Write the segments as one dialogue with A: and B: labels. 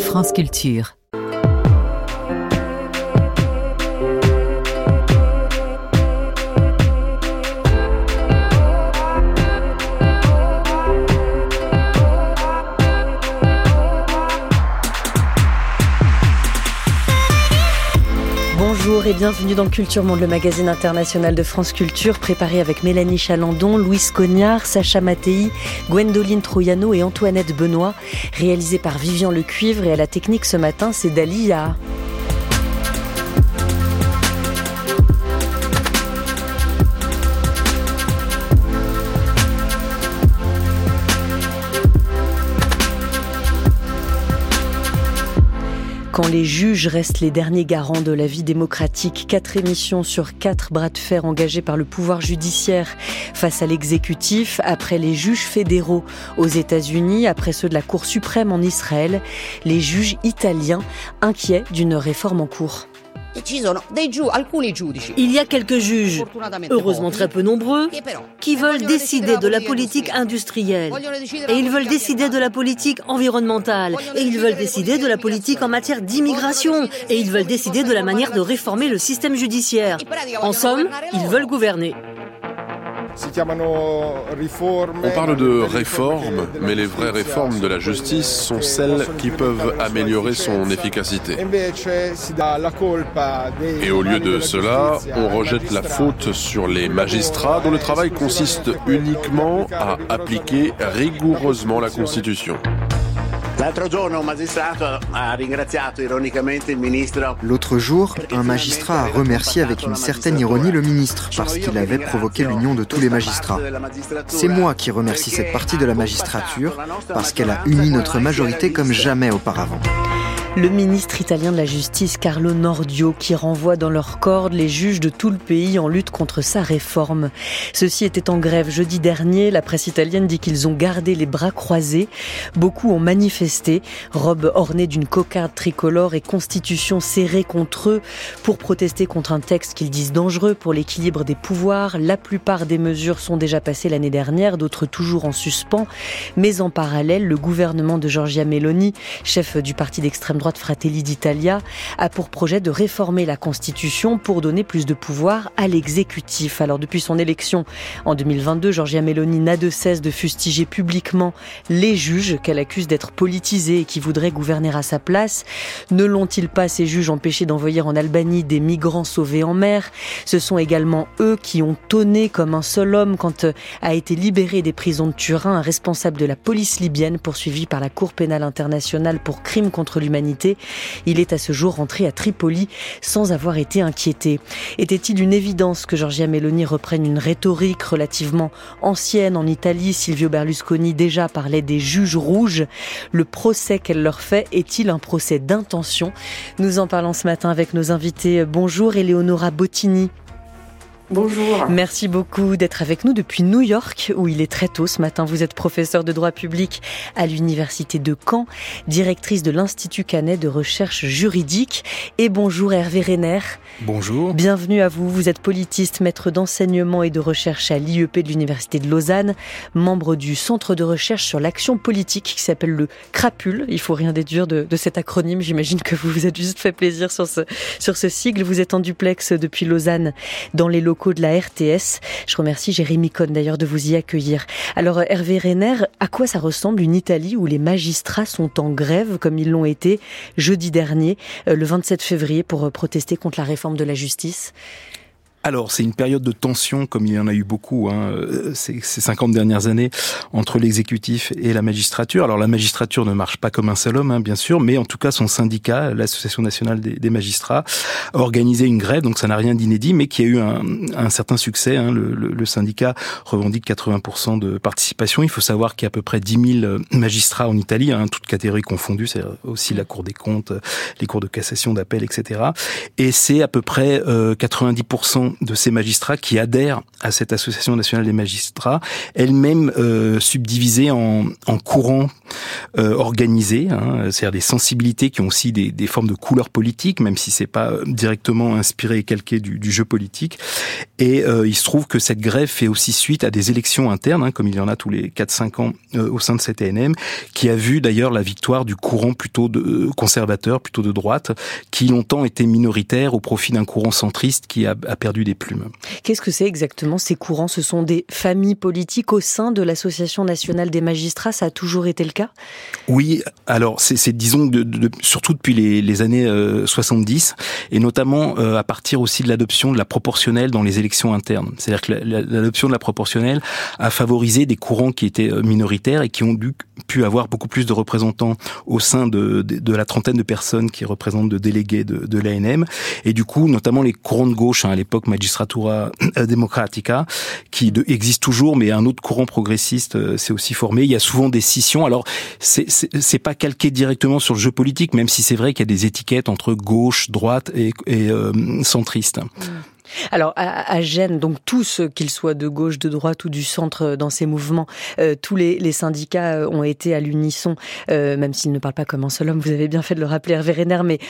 A: France Culture.
B: Bonjour et bienvenue dans Culture Monde, le magazine international de France Culture, préparé avec Mélanie Chalandon, Louise Cognard, Sacha Mattei, Gwendoline Troiano et Antoinette Benoît, réalisé par Vivian Lecuivre, et à la technique ce matin, c'est Dalia. Quand les juges restent les derniers garants de la vie démocratique, 4 émissions sur 4 bras de fer engagés par le pouvoir judiciaire face à l'exécutif, après les juges fédéraux aux États-Unis, après ceux de la Cour suprême en Israël, les juges italiens inquiets d'une réforme en cours.
C: Il y a quelques juges, heureusement très peu nombreux, qui veulent décider de la politique industrielle. Et ils veulent décider de la politique environnementale. Et ils veulent décider de la politique en matière d'immigration. Et ils veulent décider de la manière de réformer le système judiciaire. En somme, ils veulent gouverner.
D: On parle de réformes, mais les vraies réformes de la justice sont celles qui peuvent améliorer son efficacité. Et au lieu de cela, on rejette la faute sur les magistrats dont le travail consiste uniquement à appliquer rigoureusement la Constitution.
E: L'autre jour, un magistrat a remercié avec une certaine ironie le ministre parce qu'il avait provoqué l'union de tous les magistrats. C'est moi qui remercie cette partie de la magistrature parce qu'elle a uni notre majorité comme jamais auparavant.
B: Le ministre italien de la Justice, Carlo Nordio, qui renvoie dans leurs cordes les juges de tout le pays en lutte contre sa réforme. Ceux-ci étaient en grève jeudi dernier. La presse italienne dit qu'ils ont gardé les bras croisés. Beaucoup ont manifesté, robes ornées d'une cocarde tricolore et constitution serrée contre eux, pour protester contre un texte qu'ils disent dangereux pour l'équilibre des pouvoirs. La plupart des mesures sont déjà passées l'année dernière, d'autres toujours en suspens. Mais en parallèle, le gouvernement de Giorgia Meloni, chef du parti d'extrême droite Fratelli d'Italia, a pour projet de réformer la Constitution pour donner plus de pouvoir à l'exécutif. Alors depuis son élection en 2022, Giorgia Meloni n'a de cesse de fustiger publiquement les juges qu'elle accuse d'être politisés et qui voudraient gouverner à sa place. Ne l'ont-ils pas, ces juges, empêchés d'envoyer en Albanie des migrants sauvés en mer? Ce sont également eux qui ont tonné comme un seul homme quand a été libéré des prisons de Turin un responsable de la police libyenne poursuivi par la Cour pénale internationale pour crimes contre l'humanité. Il est à ce jour rentré à Tripoli sans avoir été inquiété. Était-il une évidence que Giorgia Meloni reprenne une rhétorique relativement ancienne en Italie? Silvio Berlusconi déjà parlait des juges rouges. Le procès qu'elle leur fait est-il un procès d'intention? Nous en parlons ce matin avec nos invités. Bonjour Eleonora Bottini.
F: Bonjour.
B: Merci beaucoup d'être avec nous depuis New York, où il est très tôt ce matin. Vous êtes professeure de droit public à l'université de Caen, directrice de l'Institut Canet de recherche juridique. Et bonjour Hervé Renner.
G: Bonjour.
B: Bienvenue à vous. Vous êtes politiste, maître d'enseignement et de recherche à l'IEP de l'université de Lausanne, membre du centre de recherche sur l'action politique qui s'appelle le CRAPUL. Il faut rien déduire de cet acronyme. J'imagine que vous vous êtes juste fait plaisir sur ce sigle. Vous êtes en duplex depuis Lausanne, dans les locaux de la RTS. Je remercie Jérémy Cohn d'ailleurs de vous y accueillir. Alors Hervé Renner, à quoi ça ressemble une Italie où les magistrats sont en grève comme ils l'ont été jeudi dernier, le 27 février, pour protester contre la réforme de la justice?
G: Alors, c'est une période de tension, comme il y en a eu beaucoup, ces 50 dernières années, entre l'exécutif et la magistrature. Alors, la magistrature ne marche pas comme un seul homme, bien sûr, mais en tout cas, son syndicat, l'Association nationale des magistrats, a organisé une grève, donc ça n'a rien d'inédit, mais qui a eu un certain succès. Le syndicat revendique 80% de participation. Il faut savoir qu'il y a à peu près 10 000 magistrats en Italie, toutes catégories confondues, c'est aussi la Cour des comptes, les cours de cassation, d'appel, etc. Et c'est à peu près 90% 50% de ces magistrats qui adhèrent à cette Association nationale des magistrats, elle-même subdivisée en courants organisés, c'est-à-dire des sensibilités qui ont aussi des formes de couleurs politiques, même si c'est pas directement inspiré et calqué du jeu politique. Et il se trouve que cette grève fait aussi suite à des élections internes, comme il y en a tous les 4-5 ans au sein de cette ANM, qui a vu d'ailleurs la victoire du courant plutôt conservateur, plutôt de droite, qui longtemps était minoritaire au profit d'un courant centriste qui a perdu des plumes.
B: Qu'est-ce que c'est exactement ces courants ? Ce sont des familles politiques au sein de l'Association nationale des magistrats, ça a toujours été le cas ?
G: Oui, alors c'est disons surtout depuis les années 70 et notamment à partir aussi de l'adoption de la proportionnelle dans les élections internes. C'est-à-dire que l'adoption de la proportionnelle a favorisé des courants qui étaient minoritaires et qui ont pu avoir beaucoup plus de représentants au sein de la trentaine de personnes qui représentent de délégués de l'ANM. Et du coup, notamment les courants de gauche, à l'époque Magistratura Democratica, qui existe toujours, mais un autre courant progressiste s'est aussi formé. Il y a souvent des scissions. Alors, c'est pas calqué directement sur le jeu politique, même si c'est vrai qu'il y a des étiquettes entre gauche, droite et centriste.
B: Alors à Gênes, donc tous, qu'ils soient de gauche, de droite ou du centre dans ces mouvements, tous les syndicats ont été à l'unisson, même s'ils ne parlent pas comme un seul homme, vous avez bien fait de le rappeler Hervé Renner, mais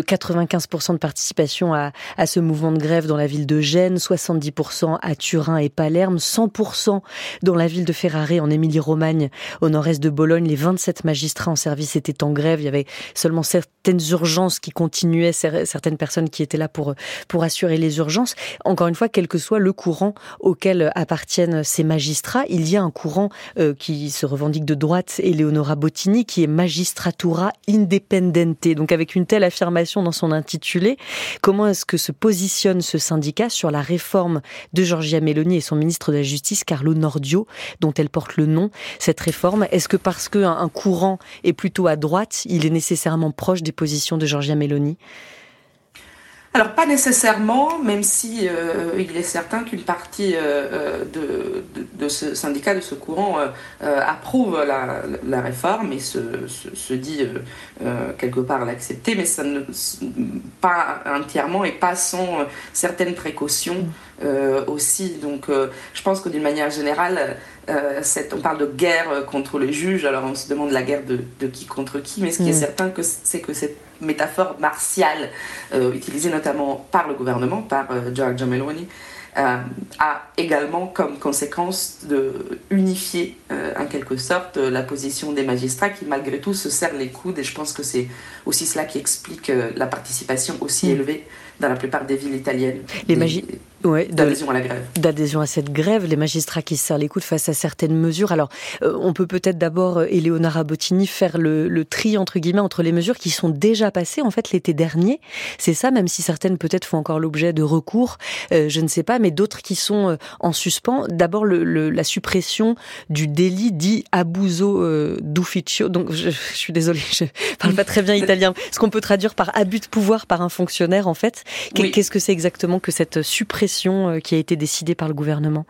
B: 95% de participation à ce mouvement de grève dans la ville de Gênes, 70% à Turin et Palerme, 100% dans la ville de Ferrare en Émilie-Romagne, au nord-est de Bologne. Les 27 magistrats en service étaient en grève, il y avait seulement certaines urgences qui continuaient, certaines personnes qui étaient là pour assurer les urgences. Encore une fois, quel que soit le courant auquel appartiennent ces magistrats, il y a un courant qui se revendique de droite, Eleonora Bottini, qui est Magistratura Indipendente. Donc avec une telle affirmation dans son intitulé, comment est-ce que se positionne ce syndicat sur la réforme de Giorgia Meloni et son ministre de la Justice, Carlo Nordio, dont elle porte le nom, cette réforme? Est-ce que parce qu'un courant est plutôt à droite, il est nécessairement proche des positions de Giorgia Meloni?
F: Alors pas nécessairement, même si il est certain qu'une partie de ce syndicat, de ce courant, approuve la réforme et se dit quelque part l'accepter, mais ça ne pas entièrement et pas sans certaines précautions aussi. Donc je pense que d'une manière générale, on parle de guerre contre les juges, alors on se demande la guerre de qui contre qui, mais ce qui est certain, c'est que cette métaphore martiale utilisée notamment par le gouvernement, par Giorgia Meloni, a également comme conséquence de unifier en quelque sorte la position des magistrats qui malgré tout se serrent les coudes, et je pense que c'est aussi cela qui explique la participation aussi élevée dans la plupart des villes italiennes. D'adhésion à la grève.
B: D'adhésion à cette grève, les magistrats qui se serrent les coudes face à certaines mesures. Alors, on peut peut-être d'abord, Eleonora Bottini, faire le tri, entre guillemets, entre les mesures qui sont déjà passées, en fait, l'été dernier. C'est ça, même si certaines, peut-être, font encore l'objet de recours, je ne sais pas, mais d'autres qui sont en suspens. D'abord, la suppression du délit dit abuso d'ufficio. Donc, je suis désolée, je parle pas très bien italien. Ce qu'on peut traduire par abus de pouvoir par un fonctionnaire, en fait. Oui. Qu'est-ce que c'est exactement que cette suppression qui a été décidée par le gouvernement?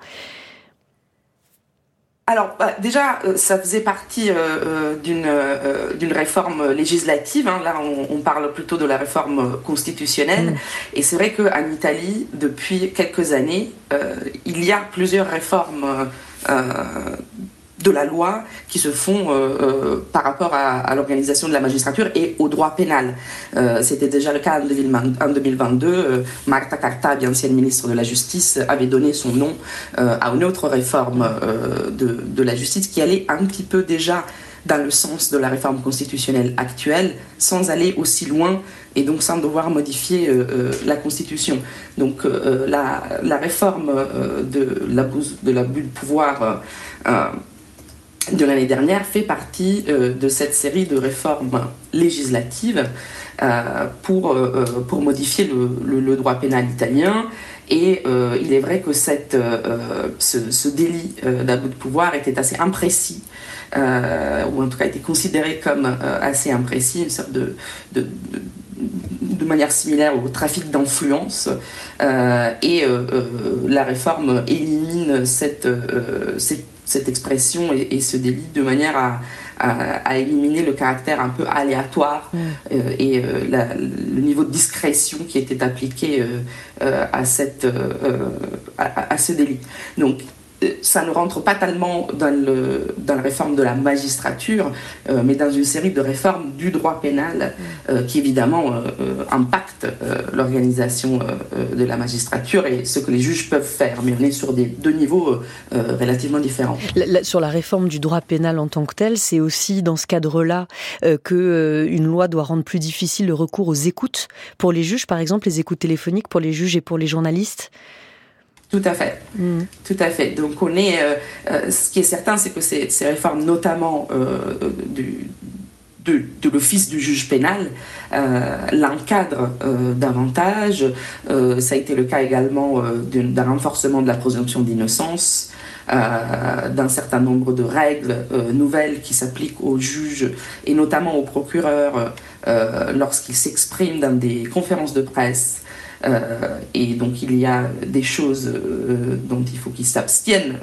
F: Alors déjà, ça faisait partie d'une réforme législative. Là, on parle plutôt de la réforme constitutionnelle. Et c'est vrai qu'en Italie, depuis quelques années, il y a plusieurs réformes de la loi qui se font par rapport à l'organisation de la magistrature et au droit pénal. C'était déjà le cas en 2022. Marta Cartabia, ancienne ministre de la Justice, avait donné son nom à une autre réforme de la justice qui allait un petit peu déjà dans le sens de la réforme constitutionnelle actuelle, sans aller aussi loin et donc sans devoir modifier la Constitution. Donc la réforme de l'abus de pouvoir de l'année dernière fait partie de cette série de réformes législatives pour modifier le droit pénal italien. Et il est vrai que ce délit d'abus de pouvoir était assez imprécis, ou en tout cas était considéré comme assez imprécis, une sorte de manière similaire au trafic d'influence. Et la réforme élimine cette expression et ce délit de manière à éliminer le caractère un peu aléatoire et le niveau de discrétion qui était appliqué à ce délit. Donc, ça ne rentre pas tellement dans la réforme de la magistrature, mais dans une série de réformes du droit pénal qui évidemment impactent l'organisation de la magistrature et ce que les juges peuvent faire. Mais on est sur deux niveaux relativement différents.
B: Sur la réforme du droit pénal en tant que tel, c'est aussi dans ce cadre-là qu'une loi doit rendre plus difficile le recours aux écoutes pour les juges, par exemple les écoutes téléphoniques pour les juges et pour les journalistes.
F: Tout à fait, tout à fait. Donc ce qui est certain, c'est que ces réformes, notamment de l'office du juge pénal, l'encadrent davantage. Ça a été le cas également d'un renforcement de la présomption d'innocence, d'un certain nombre de règles nouvelles qui s'appliquent aux juges et notamment aux procureurs lorsqu'ils s'expriment dans des conférences de presse. Et donc il y a des choses dont il faut qu'ils s'abstiennent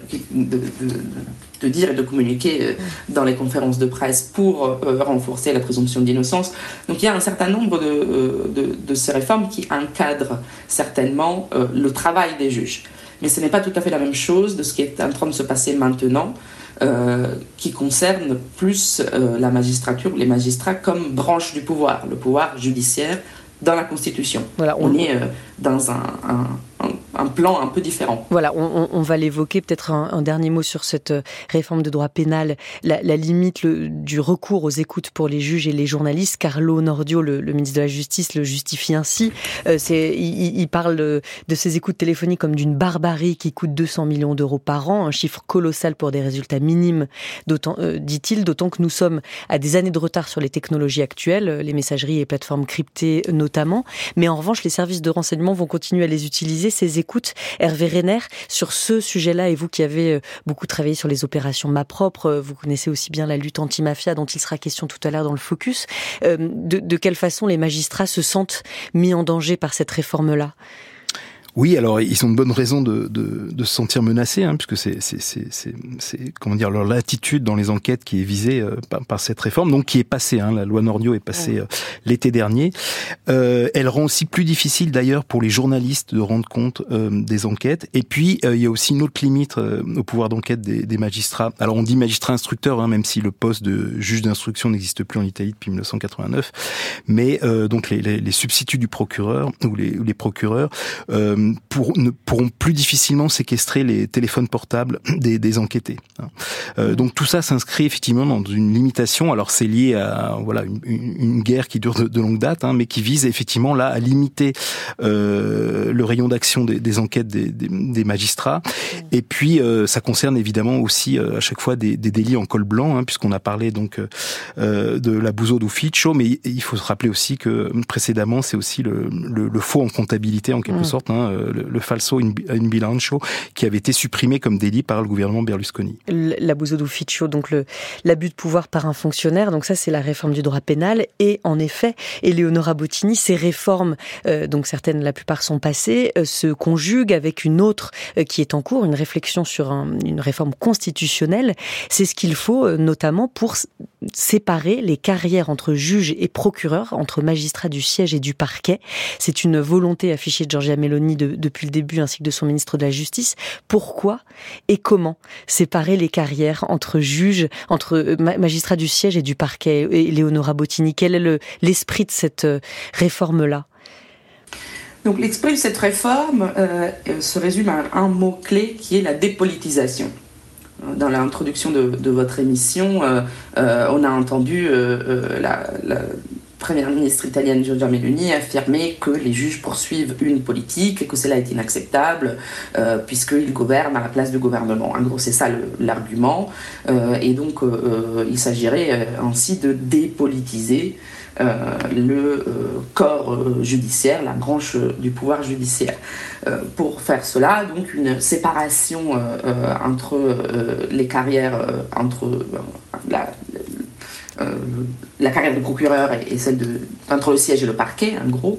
F: de dire et de communiquer dans les conférences de presse pour renforcer la présomption d'innocence. Donc il y a un certain nombre de ces réformes qui encadrent certainement le travail des juges. Mais ce n'est pas tout à fait la même chose de ce qui est en train de se passer maintenant, qui concerne plus la magistrature, les magistrats comme branche du pouvoir, le pouvoir judiciaire dans la Constitution. Voilà, on est dans un plan un peu différent.
B: Voilà, on va l'évoquer, peut-être un dernier mot sur cette réforme de droit pénal, la limite du recours aux écoutes pour les juges et les journalistes. Carlo Nordio, le ministre de la Justice, le justifie ainsi. Il parle de ces écoutes téléphoniques comme d'une barbarie qui coûte 200 millions d'euros par an, un chiffre colossal pour des résultats minimes, dit-il, d'autant que nous sommes à des années de retard sur les technologies actuelles, les messageries et plateformes cryptées notamment, mais en revanche, les services de renseignement vont continuer à les utiliser, ces écoutes. Hervé Renner, sur ce sujet-là, et vous qui avez beaucoup travaillé sur les opérations MAPROPRE, vous connaissez aussi bien la lutte anti-mafia dont il sera question tout à l'heure dans le Focus, de quelle façon les magistrats se sentent mis en danger par cette réforme-là ?
G: Oui, alors ils ont de bonnes raisons de se sentir menacés, puisque c'est comment dire, leur latitude dans les enquêtes qui est visée par cette réforme, donc qui est passée. La loi Nordio est passée l'été dernier. Elle rend aussi plus difficile d'ailleurs pour les journalistes de rendre compte des enquêtes. Et puis il y a aussi une autre limite au pouvoir d'enquête des magistrats. Alors on dit magistrat instructeur, même si le poste de juge d'instruction n'existe plus en Italie depuis 1989. Mais donc les substituts du procureur ou les procureurs pourront plus difficilement séquestrer les téléphones portables des enquêtés. Donc tout ça s'inscrit effectivement dans une limitation. Alors c'est lié à une guerre qui dure de longue date, mais qui vise effectivement là à limiter le rayon d'action des enquêtes des magistrats. Et puis ça concerne évidemment aussi à chaque fois des délits en col blanc, puisqu'on a parlé donc de l'abuso d'ufficio, mais il faut se rappeler aussi que précédemment c'est aussi le faux en comptabilité en quelque sorte. Le falso in bilancio, qui avait été supprimé comme délit par le gouvernement Berlusconi.
B: L'abuso d'ufficio, donc l'abus de pouvoir par un fonctionnaire, donc ça c'est la réforme du droit pénal, et en effet, Eleonora Bottini, ces réformes, donc certaines, la plupart sont passées, se conjuguent avec une autre qui est en cours, une réflexion sur une réforme constitutionnelle. C'est ce qu'il faut notamment pour séparer les carrières entre juges et procureurs, entre magistrats du siège et du parquet. C'est une volonté affichée de Giorgia Meloni depuis le début, ainsi que de son ministre de la Justice. Pourquoi et comment séparer les carrières entre juges, entre magistrats du siège et du parquet? Et Eleonora Bottini, quel est l'esprit de cette réforme-là?
F: Donc l'esprit de cette réforme se résume à un mot-clé qui est la dépolitisation. Dans l'introduction de votre émission, on a entendu la Première ministre italienne Giorgia Meloni affirmer que les juges poursuivent une politique et que cela est inacceptable puisqu'ils gouvernent à la place du gouvernement. En gros, c'est ça l'argument. Et donc, il s'agirait ainsi de dépolitiser le corps judiciaire, la branche du pouvoir judiciaire. Pour faire cela, donc une séparation entre les carrières, entre la carrière de procureur et celle entre le siège et le parquet, en gros,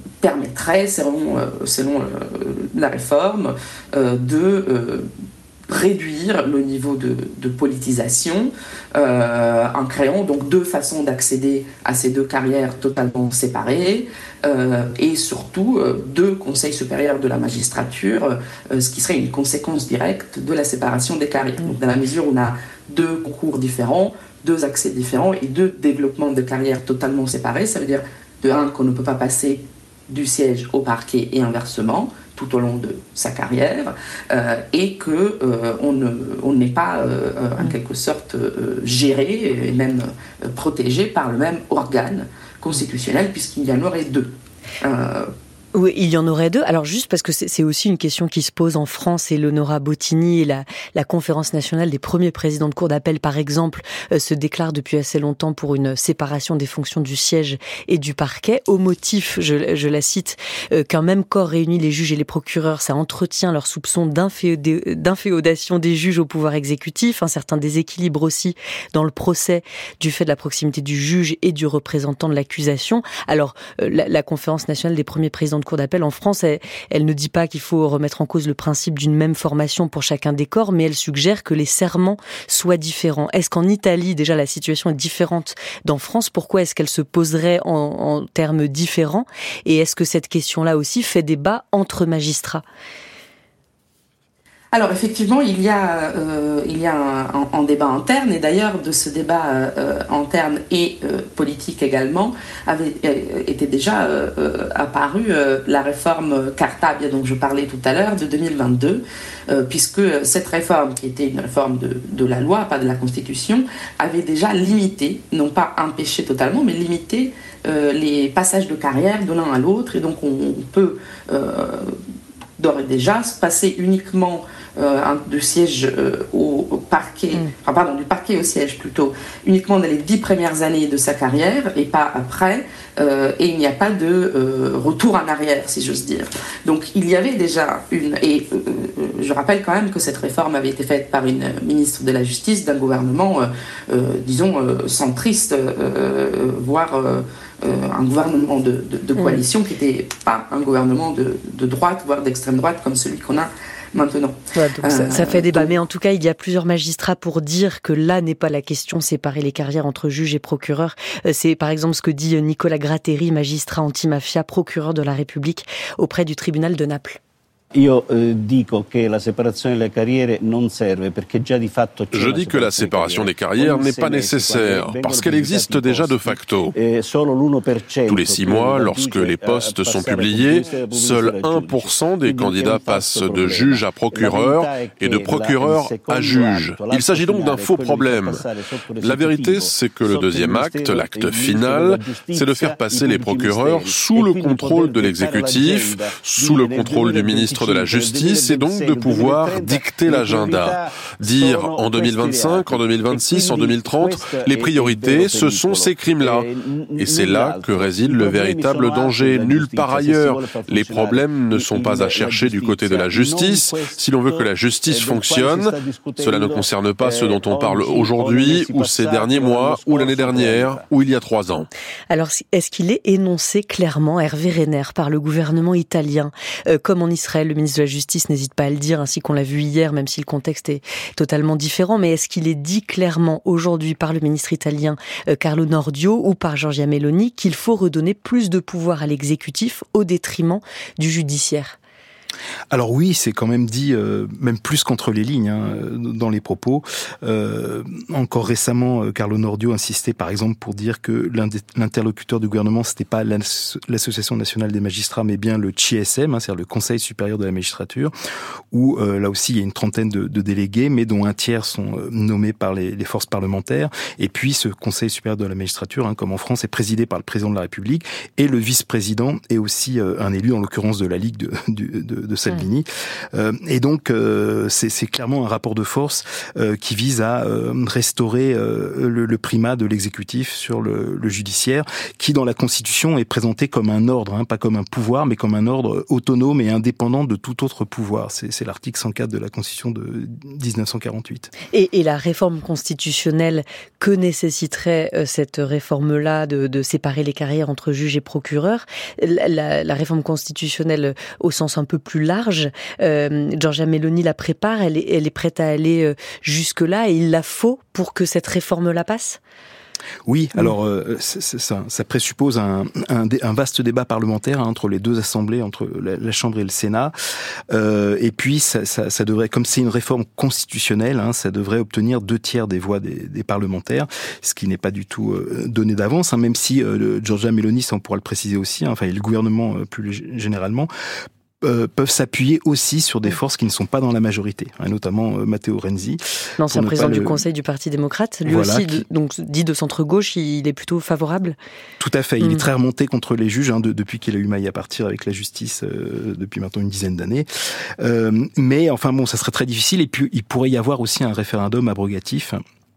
F: permettrait, selon la réforme, de réduire le niveau de politisation en créant donc 2 façons d'accéder à ces 2 carrières totalement séparées et surtout 2 conseils supérieurs de la magistrature, ce qui serait une conséquence directe de la séparation des carrières. Donc, dans la mesure où on a 2 concours différents, 2 accès différents et 2 développements de carrières totalement séparés, ça veut dire de 1 qu'on ne peut pas passer du siège au parquet et inversement tout au long de sa carrière et que on n'est pas en quelque sorte géré et même protégé par le même organe constitutionnel puisqu'il y en aurait 2.
B: Oui, il y en aurait 2. Alors juste parce que c'est aussi une question qui se pose en France et l'Honorat Bottini et la Conférence nationale des premiers présidents de cour d'appel, par exemple, se déclare depuis assez longtemps pour une séparation des fonctions du siège et du parquet, au motif, je la cite, qu'un même corps réunit les juges et les procureurs, ça entretient leur soupçon d'inféodation des juges au pouvoir exécutif, un certain déséquilibre aussi dans le procès du fait de la proximité du juge et du représentant de l'accusation. Alors, la Conférence nationale des premiers présidents de cour d'appel en France, elle ne dit pas qu'il faut remettre en cause le principe d'une même formation pour chacun des corps, mais elle suggère que les serments soient différents. Est-ce qu'en Italie, déjà, la situation est différente d'en France? Pourquoi est-ce qu'elle se poserait en termes différents? Et est-ce que cette question-là aussi fait débat entre magistrats?
F: Alors effectivement, il y a un débat interne, et d'ailleurs de ce débat interne et politique également avait été déjà apparue la réforme Cartabia dont je parlais tout à l'heure de 2022, puisque cette réforme, qui était une réforme de la loi, pas de la Constitution, avait déjà limité, non pas empêché totalement, mais limité les passages de carrière de l'un à l'autre, et donc on peut d'ores et déjà se passer uniquement du siège au parquet, du parquet au siège plutôt, uniquement dans les 10 premières années de sa carrière et pas après, et il n'y a pas de retour en arrière, si j'ose dire. Donc il y avait déjà je rappelle quand même que cette réforme avait été faite par une ministre de la Justice d'un gouvernement, centriste, voire un gouvernement de coalition qui n'était pas un gouvernement de droite, voire d'extrême droite comme celui qu'on a maintenant.
B: Ouais, donc ça fait débat. Mais en tout cas, il y a plusieurs magistrats pour dire que là n'est pas la question, séparer les carrières entre juges et procureurs. C'est par exemple ce que dit Nicolas Gratteri, magistrat antimafia, procureur de la République auprès du tribunal de Naples.
D: Je dis que la séparation des carrières n'est pas nécessaire, parce qu'elle existe déjà de facto. Tous les 6 mois, lorsque les postes sont publiés, seul 1% des candidats passent de juge à procureur et de procureur à juge. Il s'agit donc d'un faux problème. La vérité, c'est que le deuxième acte, l'acte final, c'est de faire passer les procureurs sous le contrôle de l'exécutif, sous le contrôle du ministre de la Justice, et donc de pouvoir dicter l'agenda. Dire en 2025, en 2026, en 2030, les priorités, ce sont ces crimes-là. Et c'est là que réside le véritable danger. Nulle part ailleurs. Les problèmes ne sont pas à chercher du côté de la justice. Si l'on veut que la justice fonctionne, cela ne concerne pas ce dont on parle aujourd'hui, ou ces derniers mois, ou l'année dernière, ou il y a 3 ans.
B: Alors, est-ce qu'il est énoncé clairement, Hervé Renner, par le gouvernement italien, comme en Israël, le ministre de la Justice n'hésite pas à le dire, ainsi qu'on l'a vu hier, même si le contexte est totalement différent, mais est-ce qu'il est dit clairement aujourd'hui par le ministre italien Carlo Nordio ou par Giorgia Meloni qu'il faut redonner plus de pouvoir à l'exécutif au détriment du judiciaire ?
G: Alors oui, c'est quand même dit, même plus qu'entre les lignes, dans les propos. Encore récemment, Carlo Nordio insistait, par exemple, pour dire que l'interlocuteur du gouvernement, c'était pas l'Association nationale des magistrats, mais bien le CSM, c'est-à-dire le Conseil supérieur de la magistrature, où là aussi il y a une trentaine de délégués, mais dont un tiers sont nommés par les forces parlementaires. Et puis ce Conseil supérieur de la magistrature, comme en France, est présidé par le président de la République, et le vice-président est aussi un élu, en l'occurrence de la Ligue de Salvini. Et donc, c'est clairement un rapport de force qui vise à restaurer le primat de l'exécutif sur le judiciaire, qui dans la Constitution est présenté comme un ordre, pas comme un pouvoir, mais comme un ordre autonome et indépendant de tout autre pouvoir. C'est l'article 104 de la Constitution de 1948.
B: Et la réforme constitutionnelle que nécessiterait cette réforme-là de séparer les carrières entre juges et procureurs, la réforme constitutionnelle au sens un peu plus plus large. Giorgia Meloni la prépare, elle est prête à aller jusque-là et il la faut pour que cette réforme-là passe ?
G: Oui, alors ça présuppose un vaste débat parlementaire entre les deux assemblées, entre la Chambre et le Sénat. Et puis ça devrait, comme c'est une réforme constitutionnelle, ça devrait obtenir 2/3 des voix des parlementaires, ce qui n'est pas du tout donné d'avance, même si Giorgia Meloni, ça on pourra le préciser aussi, et le gouvernement plus généralement, peuvent s'appuyer aussi sur des forces qui ne sont pas dans la majorité, notamment Matteo Renzi.
B: L'ancien président du Conseil du Parti démocrate, lui aussi, donc dit de centre-gauche, il est plutôt favorable ?
G: Tout à fait, il est très remonté contre les juges depuis qu'il a eu maille à partir avec la justice depuis maintenant une dizaine d'années. Mais ça serait très difficile, et puis il pourrait y avoir aussi un référendum abrogatif.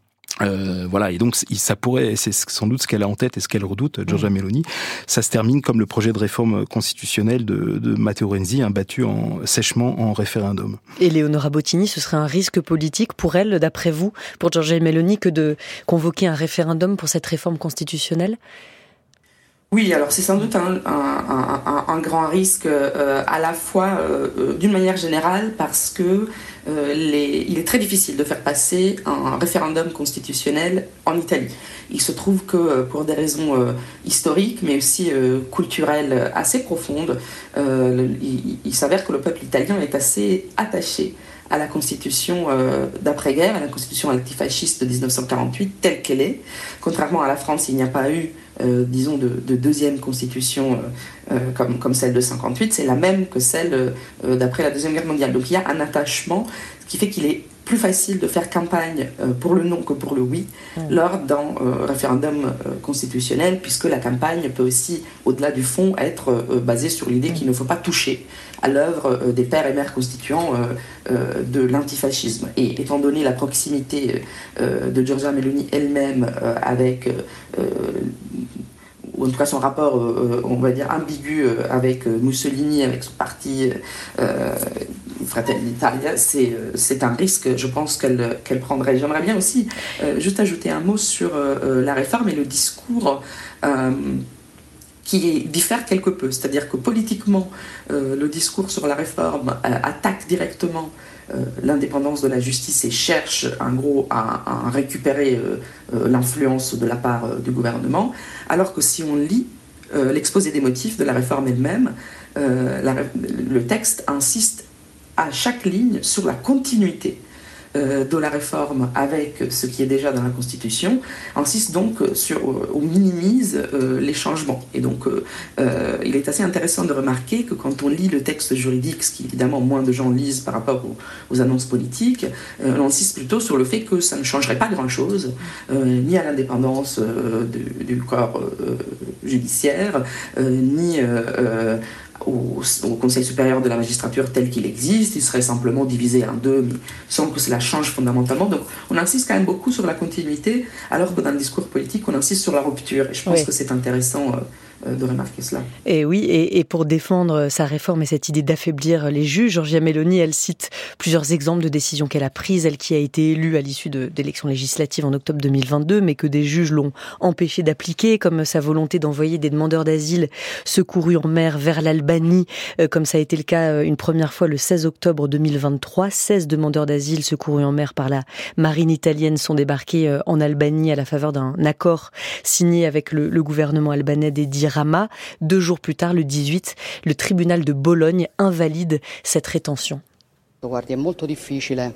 G: Et donc ça pourrait, c'est sans doute ce qu'elle a en tête et ce qu'elle redoute, Giorgia Meloni. Ça se termine comme le projet de réforme constitutionnelle de Matteo Renzi, battu sèchement en référendum.
B: Et Leonora Bottini, ce serait un risque politique pour elle, d'après vous, pour Giorgia Meloni, que de convoquer un référendum pour cette réforme constitutionnelle ?
F: Oui, alors c'est sans doute un grand risque à la fois d'une manière générale parce que il est très difficile de faire passer un référendum constitutionnel en Italie. Il se trouve que pour des raisons historiques mais aussi culturelles assez profondes, il s'avère que le peuple italien est assez attaché à la constitution d'après-guerre, à la constitution antifasciste de 1948 telle qu'elle est. Contrairement à la France, il n'y a pas eu de deuxième constitution comme celle de 58, c'est la même que celle d'après la Deuxième Guerre mondiale. Donc il y a un attachement, ce qui fait qu'il est plus facile de faire campagne pour le non que pour le oui lors d'un référendum constitutionnel, puisque la campagne peut aussi, au-delà du fond, être basée sur l'idée qu'il ne faut pas toucher à l'œuvre des pères et mères constituants de l'antifascisme. Et étant donné la proximité de Giorgia Meloni elle-même avec ou en tout cas son rapport, on va dire, ambigu avec Mussolini, avec son parti Fratelli d'Italia, c'est un risque, je pense, qu'elle prendrait. J'aimerais bien aussi juste ajouter un mot sur la réforme et le discours qui diffère quelque peu. C'est-à-dire que politiquement, le discours sur la réforme attaque directement l'indépendance de la justice et cherche en gros à récupérer l'influence de la part du gouvernement, alors que si on lit l'exposé des motifs de la réforme elle-même, le texte insiste à chaque ligne sur la continuité de la réforme avec ce qui est déjà dans la Constitution, insiste donc ou minimise les changements. Et donc, il est assez intéressant de remarquer que quand on lit le texte juridique, ce qui évidemment moins de gens lisent par rapport aux annonces politiques, on insiste plutôt sur le fait que ça ne changerait pas grand-chose, ni à l'indépendance du corps judiciaire, ni au Conseil supérieur de la magistrature tel qu'il existe. Il serait simplement divisé en deux, mais sans que cela change fondamentalement. Donc on insiste quand même beaucoup sur la continuité, alors que dans le discours politique, on insiste sur la rupture. Et je pense que c'est intéressant de remarquer cela.
B: Et oui, et pour défendre sa réforme et cette idée d'affaiblir les juges, Giorgia Meloni, elle cite plusieurs exemples de décisions qu'elle a prises, elle qui a été élue à l'issue d'élections législatives en octobre 2022, mais que des juges l'ont empêchée d'appliquer, comme sa volonté d'envoyer des demandeurs d'asile secourus en mer vers l'Albanie, comme ça a été le cas une première fois le 16 octobre 2023. 16 demandeurs d'asile secourus en mer par la marine italienne sont débarqués en Albanie à la faveur d'un accord signé avec le gouvernement albanais d'Edi Rama. 2 jours plus tard, le 18, le tribunal de Bologne invalide cette rétention.
A: Guardi, è molto difficile.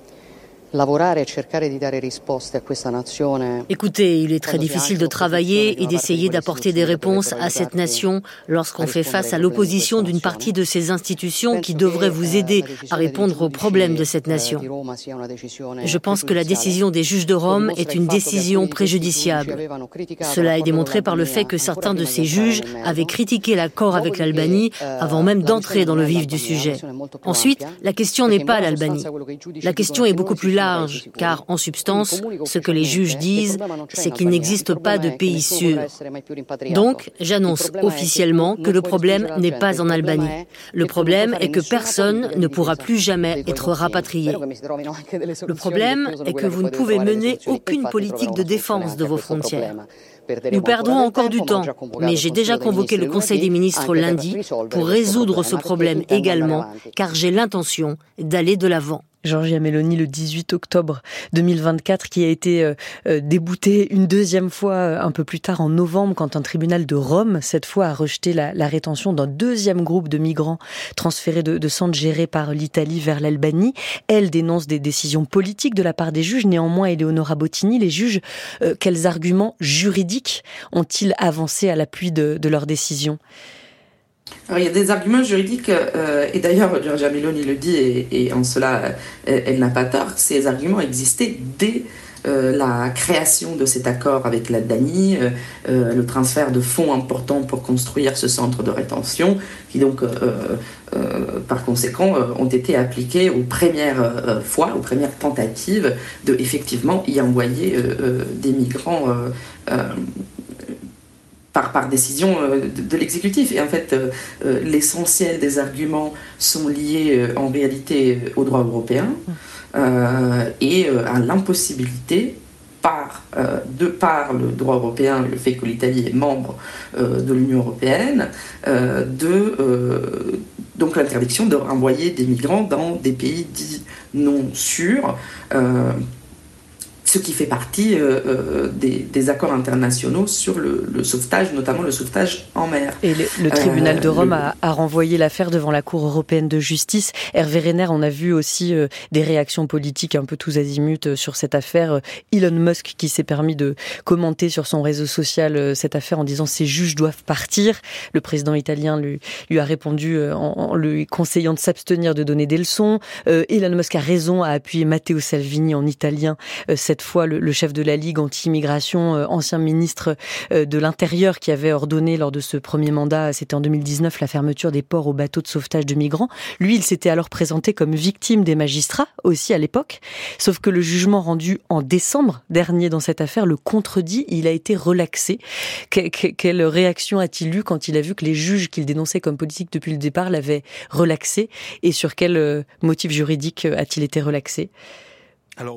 C: Écoutez, il est très difficile de travailler et d'essayer d'apporter des réponses à cette nation lorsqu'on fait face à l'opposition d'une partie de ces institutions qui devraient vous aider à répondre aux problèmes de cette nation. Je pense que la décision des juges de Rome est une décision préjudiciable. Cela est démontré par le fait que certains de ces juges avaient critiqué l'accord avec l'Albanie avant même d'entrer dans le vif du sujet. Ensuite, la question n'est pas l'Albanie. La question est beaucoup plus large, car en substance, ce que les juges disent, c'est qu'il n'existe pas de pays sûr. Donc, j'annonce officiellement que le problème n'est pas en Albanie. Le problème est que personne ne pourra plus jamais être rapatrié. Le problème est que vous ne pouvez mener aucune politique de défense de vos frontières. Nous perdrons encore du temps, mais j'ai déjà convoqué le Conseil des ministres lundi pour résoudre ce problème également, car j'ai l'intention d'aller de l'avant.
B: Giorgia Meloni, le 18 octobre 2024, qui a été débouté une deuxième fois un peu plus tard en novembre, quand un tribunal de Rome, cette fois, a rejeté la rétention d'un deuxième groupe de migrants transférés de centres gérés par l'Italie vers l'Albanie. Elle dénonce des décisions politiques de la part des juges. Néanmoins, Eleonora Bottini, les juges, quels arguments juridiques ont-ils avancé à l'appui de leurs décisions ?
F: Alors, il y a des arguments juridiques, et d'ailleurs Giorgia Meloni le dit, et en cela elle n'a pas tort. Ces arguments existaient dès la création de cet accord avec l'Albanie, le transfert de fonds importants pour construire ce centre de rétention, qui donc par conséquent ont été appliqués aux premières fois, aux premières tentatives de effectivement y envoyer des migrants par décision de l'exécutif. Et en fait, l'essentiel des arguments sont liés en réalité au droit européen et à l'impossibilité, de par le droit européen, le fait que l'Italie est membre de l'Union européenne, donc l'interdiction de renvoyer des migrants dans des pays dits non sûrs, ce qui fait partie des accords internationaux sur le sauvetage, notamment le sauvetage en mer.
B: Et le tribunal de Rome a renvoyé l'affaire devant la Cour européenne de justice. Hervé Renner, on a vu aussi des réactions politiques un peu tous azimuts sur cette affaire. Elon Musk qui s'est permis de commenter sur son réseau social cette affaire en disant « ces juges doivent partir ». Le président italien lui a répondu en lui conseillant de s'abstenir de donner des leçons. Elon Musk a raison, a appuyé Matteo Salvini en italien cette fois le chef de la Ligue anti-immigration, ancien ministre de l'Intérieur, qui avait ordonné lors de ce premier mandat, c'était en 2019, la fermeture des ports aux bateaux de sauvetage de migrants. Lui, il s'était alors présenté comme victime des magistrats, aussi à l'époque, sauf que le jugement rendu en décembre dernier dans cette affaire le contredit, il a été relaxé. Quelle réaction a-t-il eu quand il a vu que les juges qu'il dénonçait comme politiques depuis le départ l'avaient relaxé, et sur quel motif juridique a-t-il été relaxé ?
G: Alors,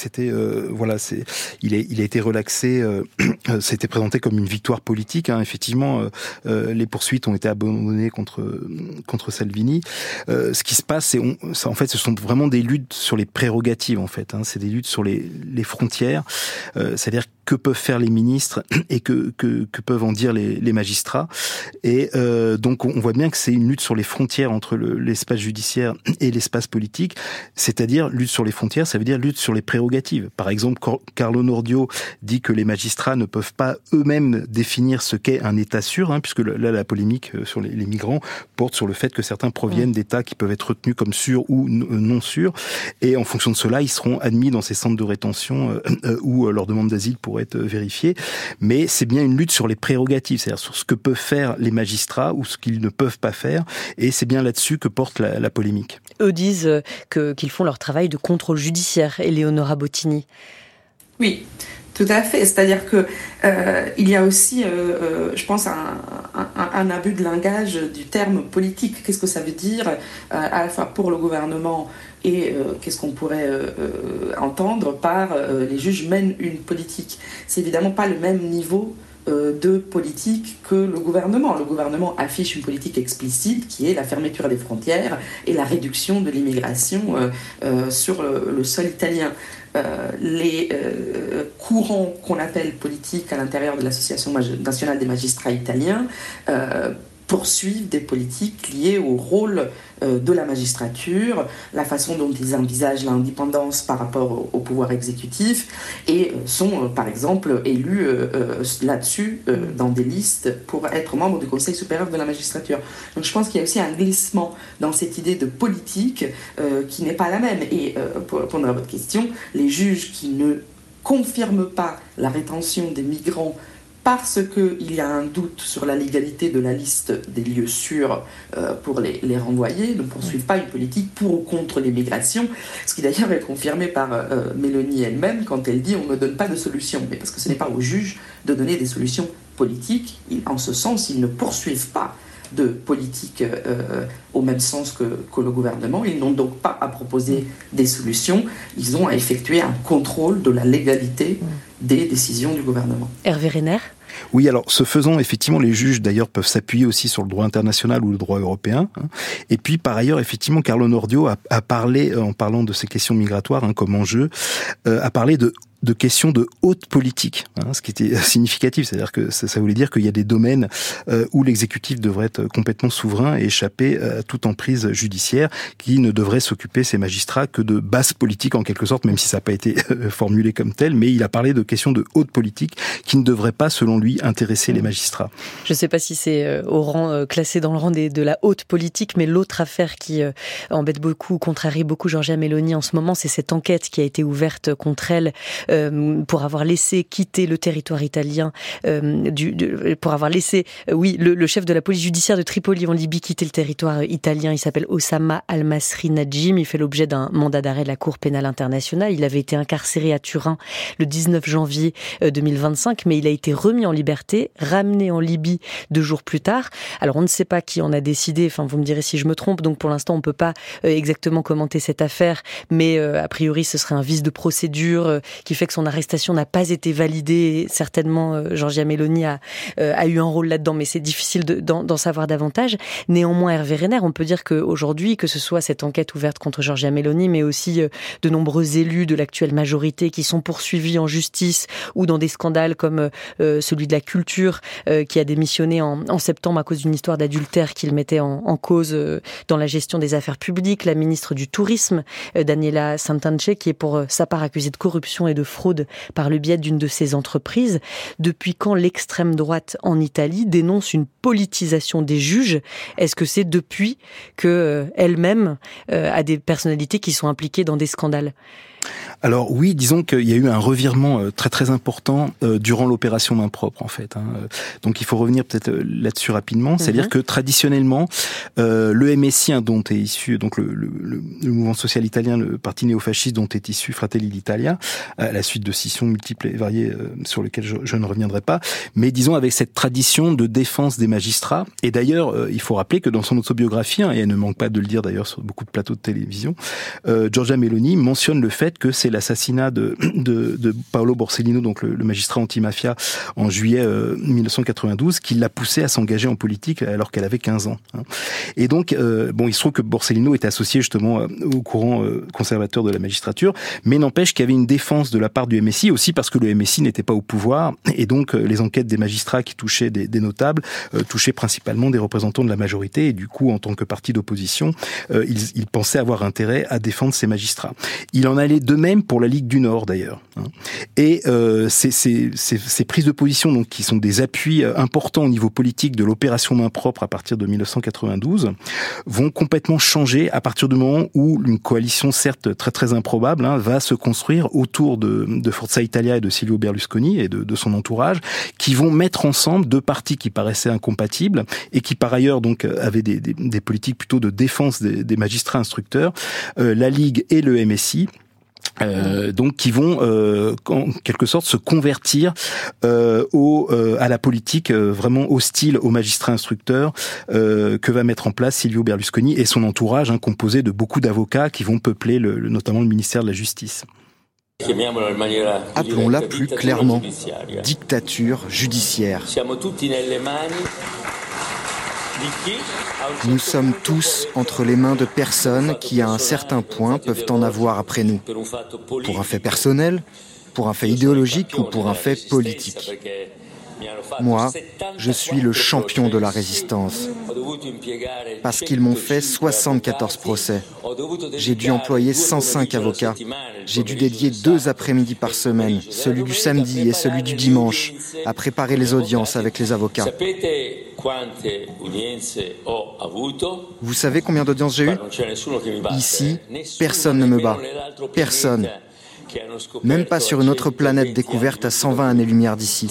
G: il a été relaxé. C'était présenté comme une victoire politique. Hein, effectivement, les poursuites ont été abandonnées contre Salvini. Ce qui se passe, en fait, ce sont vraiment des luttes sur les prérogatives. En fait, hein, c'est des luttes sur les frontières. C'est-à-dire que peuvent faire les ministres et que peuvent en dire les magistrats. Et donc, on voit bien que c'est une lutte sur les frontières entre l'espace judiciaire et l'espace politique. C'est-à-dire, lutte sur les frontières, ça veut dire lutte sur les prérogatives. Par exemple, Carlo Nordio dit que les magistrats ne peuvent pas eux-mêmes définir ce qu'est un État sûr, hein, puisque là, la polémique sur les migrants porte sur le fait que certains proviennent d'États qui peuvent être retenus comme sûrs ou non sûrs. Et en fonction de cela, ils seront admis dans ces centres de rétention où leur demande d'asile pourrait être vérifiée. Mais c'est bien une lutte sur les prérogatives, c'est-à-dire sur ce que peuvent faire les magistrats ou ce qu'ils ne peuvent pas faire. Et c'est bien là-dessus que porte la polémique.
B: Eux disent qu'ils font leur travail de contrôle judiciaire, Eleonora Bottini.
F: Oui, tout à fait. C'est-à-dire que il y a aussi, je pense, un abus de langage du terme politique. Qu'est-ce que ça veut dire à la fois pour le gouvernement et qu'est-ce qu'on pourrait entendre par les juges mènent une politique. C'est évidemment pas le même niveau de politique que le gouvernement. Le gouvernement affiche une politique explicite qui est la fermeture des frontières et la réduction de l'immigration sur le sol italien. Les courants qu'on appelle politiques à l'intérieur de l'Association nationale des magistrats italiens poursuivent des politiques liées au rôle de la magistrature, la façon dont ils envisagent l'indépendance par rapport au pouvoir exécutif et sont par exemple élus là-dessus dans des listes pour être membres du Conseil supérieur de la magistrature. Donc je pense qu'il y a aussi un glissement dans cette idée de politique qui n'est pas la même. Et pour répondre à votre question, les juges qui ne confirment pas la rétention des migrants parce qu'il y a un doute sur la légalité de la liste des lieux sûrs pour les renvoyer, ne poursuivent pas une politique pour ou contre l'immigration, ce qui d'ailleurs est confirmé par Meloni elle-même quand elle dit « on ne donne pas de solution ». Mais parce que ce n'est pas aux juges de donner des solutions politiques, en ce sens, ils ne poursuivent pas de politique au même sens que le gouvernement. Ils n'ont donc pas à proposer des solutions, ils ont à effectuer un contrôle de la légalité des décisions du gouvernement.
B: Hervé Renner ?
G: Oui, alors ce faisant, effectivement, les juges d'ailleurs peuvent s'appuyer aussi sur le droit international ou le droit européen. Et puis par ailleurs, effectivement, Carlo Nordio a parlé, en parlant de ces questions migratoires comme enjeu, a parlé de questions de haute politique, ce qui était significatif, c'est-à-dire que ça voulait dire qu'il y a des domaines où l'exécutif devrait être complètement souverain et échapper à toute emprise judiciaire, qui ne devrait s'occuper, ces magistrats, que de basse politique en quelque sorte, même si ça n'a pas été formulé comme tel, mais il a parlé de questions de haute politique qui ne devraient pas, selon lui, intéresser les magistrats.
B: Je ne sais pas si c'est au rang classé dans le rang de la haute politique, mais l'autre affaire qui embête beaucoup, contrarie beaucoup Giorgia Meloni en ce moment, c'est cette enquête qui a été ouverte contre elle pour avoir laissé quitter le territoire italien, pour avoir laissé, le chef de la police judiciaire de Tripoli en Libye quitter le territoire italien. Il s'appelle Oussama Al-Masri Najim. Il fait l'objet d'un mandat d'arrêt de la Cour pénale internationale. Il avait été incarcéré à Turin le 19 janvier 2025, mais il a été remis en liberté, ramené en Libye 2 jours plus tard. Alors on ne sait pas qui en a décidé, enfin vous me direz si je me trompe, donc pour l'instant on ne peut pas exactement commenter cette affaire, mais a priori ce serait un vice de procédure qui fait que son arrestation n'a pas été validée. Certainement Giorgia Meloni a eu un rôle là-dedans, mais c'est difficile d'en savoir davantage. Néanmoins, Hervé Renner, on peut dire qu'aujourd'hui, que ce soit cette enquête ouverte contre Giorgia Meloni, mais aussi de nombreux élus de l'actuelle majorité qui sont poursuivis en justice ou dans des scandales comme celui de la culture qui a démissionné en septembre à cause d'une histoire d'adultère qu'il mettait en cause dans la gestion des affaires publiques, la ministre du Tourisme, Daniela Santanchè, qui est pour sa part accusée de corruption et de fraude par le biais d'une de ses entreprises. Depuis quand l'extrême droite en Italie dénonce une politisation des juges? Est-ce que c'est depuis que elle-même a des personnalités qui sont impliquées dans des scandales?
G: Alors oui, disons qu'il y a eu un revirement très très important durant l'opération main propre en fait. Donc il faut revenir peut-être là-dessus rapidement. C'est-à-dire que traditionnellement, le MSI dont est issu donc le mouvement social italien, le parti néofasciste dont est issu Fratelli d'Italia, à la suite de scissions multiples et variées sur lesquelles je ne reviendrai pas, mais disons avec cette tradition de défense des magistrats. Et d'ailleurs, il faut rappeler que dans son autobiographie, et elle ne manque pas de le dire d'ailleurs sur beaucoup de plateaux de télévision, Giorgia Meloni mentionne le fait que c'est l'assassinat de Paolo Borsellino, donc le magistrat anti-mafia, en juillet 1992, qui l'a poussé à s'engager en politique alors qu'elle avait 15 ans. Et donc, il se trouve que Borsellino était associé justement au courant conservateur de la magistrature, mais n'empêche qu'il y avait une défense de la part du MSI, aussi parce que le MSI n'était pas au pouvoir, et donc les enquêtes des magistrats qui touchaient des notables touchaient principalement des représentants de la majorité, et du coup, en tant que parti d'opposition, ils pensaient avoir intérêt à défendre ces magistrats. Il en allait de même pour la Ligue du Nord d'ailleurs. Et ces prises de position donc qui sont des appuis importants au niveau politique de l'opération main propre à partir de 1992 vont complètement changer à partir du moment où une coalition certes très très improbable va se construire autour de Forza Italia et de Silvio Berlusconi et de son entourage, qui vont mettre ensemble 2 partis qui paraissaient incompatibles et qui par ailleurs donc avaient des politiques plutôt de défense des magistrats instructeurs, la Ligue et le MSI. Donc qui vont en quelque sorte se convertir à la politique vraiment hostile aux magistrats instructeurs que va mettre en place Silvio Berlusconi et son entourage, composé de beaucoup d'avocats qui vont peupler notamment le ministère de la Justice.
E: Appelons-la plus clairement, dictature judiciaire. Nous sommes tous entre les mains de personnes qui, à un certain point, peuvent en avoir après nous. Pour un fait personnel, pour un fait idéologique ou pour un fait politique. Moi, je suis le champion de la résistance. Parce qu'ils m'ont fait 74 procès. J'ai dû employer 105 avocats. J'ai dû dédier 2 après-midi par semaine, celui du samedi et celui du dimanche, à préparer les audiences avec les avocats. Vous savez combien d'audiences j'ai eues? Ici, personne ne me bat. Personne. Même pas sur une autre planète découverte à 120 années-lumière d'ici.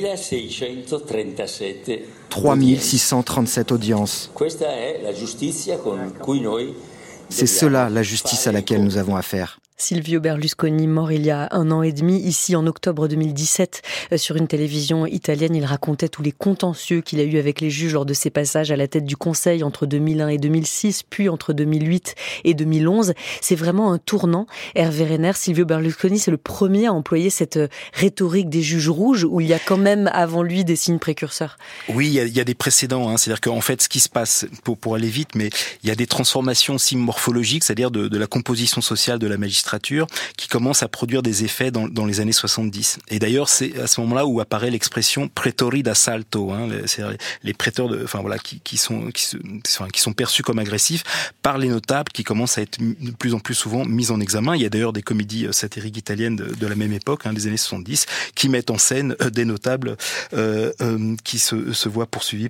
E: 3637 audiences. C'est cela la justice à laquelle nous avons affaire.
B: Silvio Berlusconi, mort il y a 1 an et demi, ici en octobre 2017, sur une télévision italienne. Il racontait tous les contentieux qu'il a eu avec les juges lors de ses passages à la tête du Conseil entre 2001 et 2006, puis entre 2008 et 2011. C'est vraiment un tournant. Hervé Renner, Silvio Berlusconi, c'est le premier à employer cette rhétorique des juges rouges, où il y a quand même avant lui des signes précurseurs.
G: Oui, il y a des précédents. C'est-à-dire qu'en fait, ce qui se passe, pour aller vite, mais il y a des transformations aussi morphologiques, c'est-à-dire de la composition sociale de la magistrature, qui commence à produire des effets dans les années 70. Et d'ailleurs, c'est à ce moment-là où apparaît l'expression prétori d'assalto, c'est-à-dire les prêteurs qui sont perçus comme agressifs par les notables, qui commencent à être de plus en plus souvent mis en examen. Il y a d'ailleurs des comédies satiriques italiennes de la même époque, des années 70, qui mettent en scène des notables qui se voient poursuivis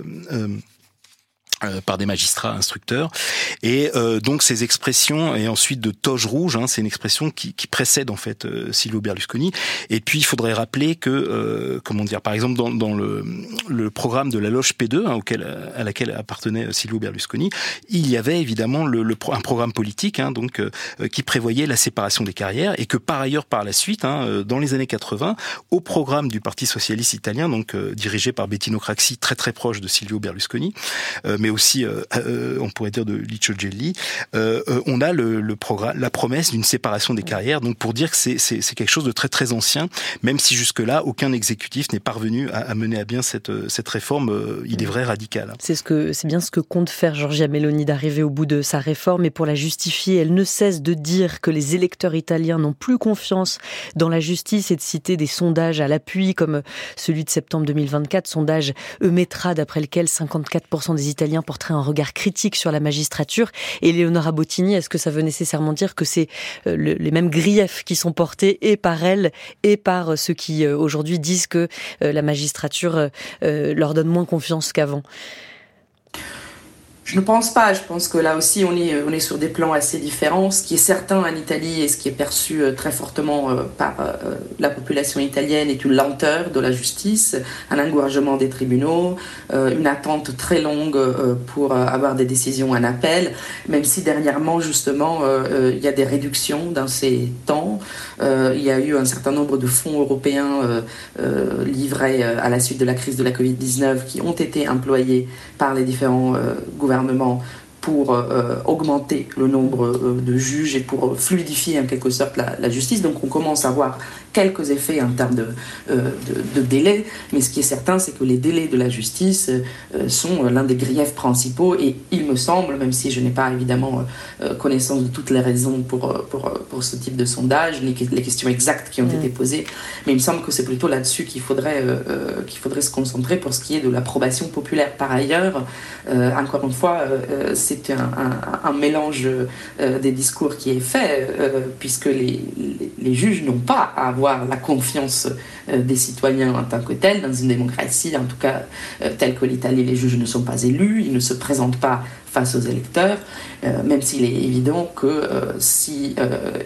G: par des magistrats instructeurs. Et donc ces expressions, et ensuite de toge rouge, c'est une expression qui précède en fait Silvio Berlusconi. Et puis il faudrait rappeler que, par exemple dans le programme de la loge P2, à laquelle appartenait Silvio Berlusconi, il y avait évidemment un programme politique qui prévoyait la séparation des carrières, et que par ailleurs par la suite, dans les années 80, au programme du Parti socialiste italien, dirigé par Bettino Craxi, très très proche de Silvio Berlusconi, mais aussi, on pourrait dire, de Licio Gelli, on a la promesse d'une séparation des carrières, donc pour dire que c'est quelque chose de très très ancien, même si jusque-là, aucun exécutif n'est parvenu à mener à bien cette réforme, il est vrai, radicale.
B: C'est bien ce que compte faire Giorgia Meloni, d'arriver au bout de sa réforme, et pour la justifier, elle ne cesse de dire que les électeurs italiens n'ont plus confiance dans la justice, et de citer des sondages à l'appui, comme celui de septembre 2024, sondage Eumetra, d'après lequel 54% des Italiens porterait un regard critique sur la magistrature. Et Eleonora Bottini, est-ce que ça veut nécessairement dire que c'est les mêmes griefs qui sont portés et par elle et par ceux qui aujourd'hui disent que la magistrature leur donne moins confiance qu'avant ?
F: Je ne pense pas. Je pense que là aussi, on est sur des plans assez différents. Ce qui est certain en Italie et ce qui est perçu très fortement par la population italienne est une lenteur de la justice, un engorgement des tribunaux, une attente très longue pour avoir des décisions en appel, même si dernièrement, justement, il y a des réductions dans ces temps. Il y a eu un certain nombre de fonds européens livrés à la suite de la crise de la Covid-19 qui ont été employés par les différents gouvernements pour augmenter le nombre de juges et pour fluidifier en quelque sorte la justice. Donc on commence à voir quelques effets en termes de délais, mais ce qui est certain, c'est que les délais de la justice sont l'un des griefs principaux, et il me semble, même si je n'ai pas évidemment connaissance de toutes les raisons pour ce type de sondage, les questions exactes qui ont été posées, mais il me semble que c'est plutôt là-dessus qu'il faudrait se concentrer pour ce qui est de l'approbation populaire. Par ailleurs, encore une fois, c'est un mélange des discours qui est fait, puisque les juges n'ont pas à avoir la confiance des citoyens en tant que tels. Dans une démocratie, en tout cas telle que l'Italie, les juges ne sont pas élus, ils ne se présentent pas face aux électeurs, même s'il est évident que si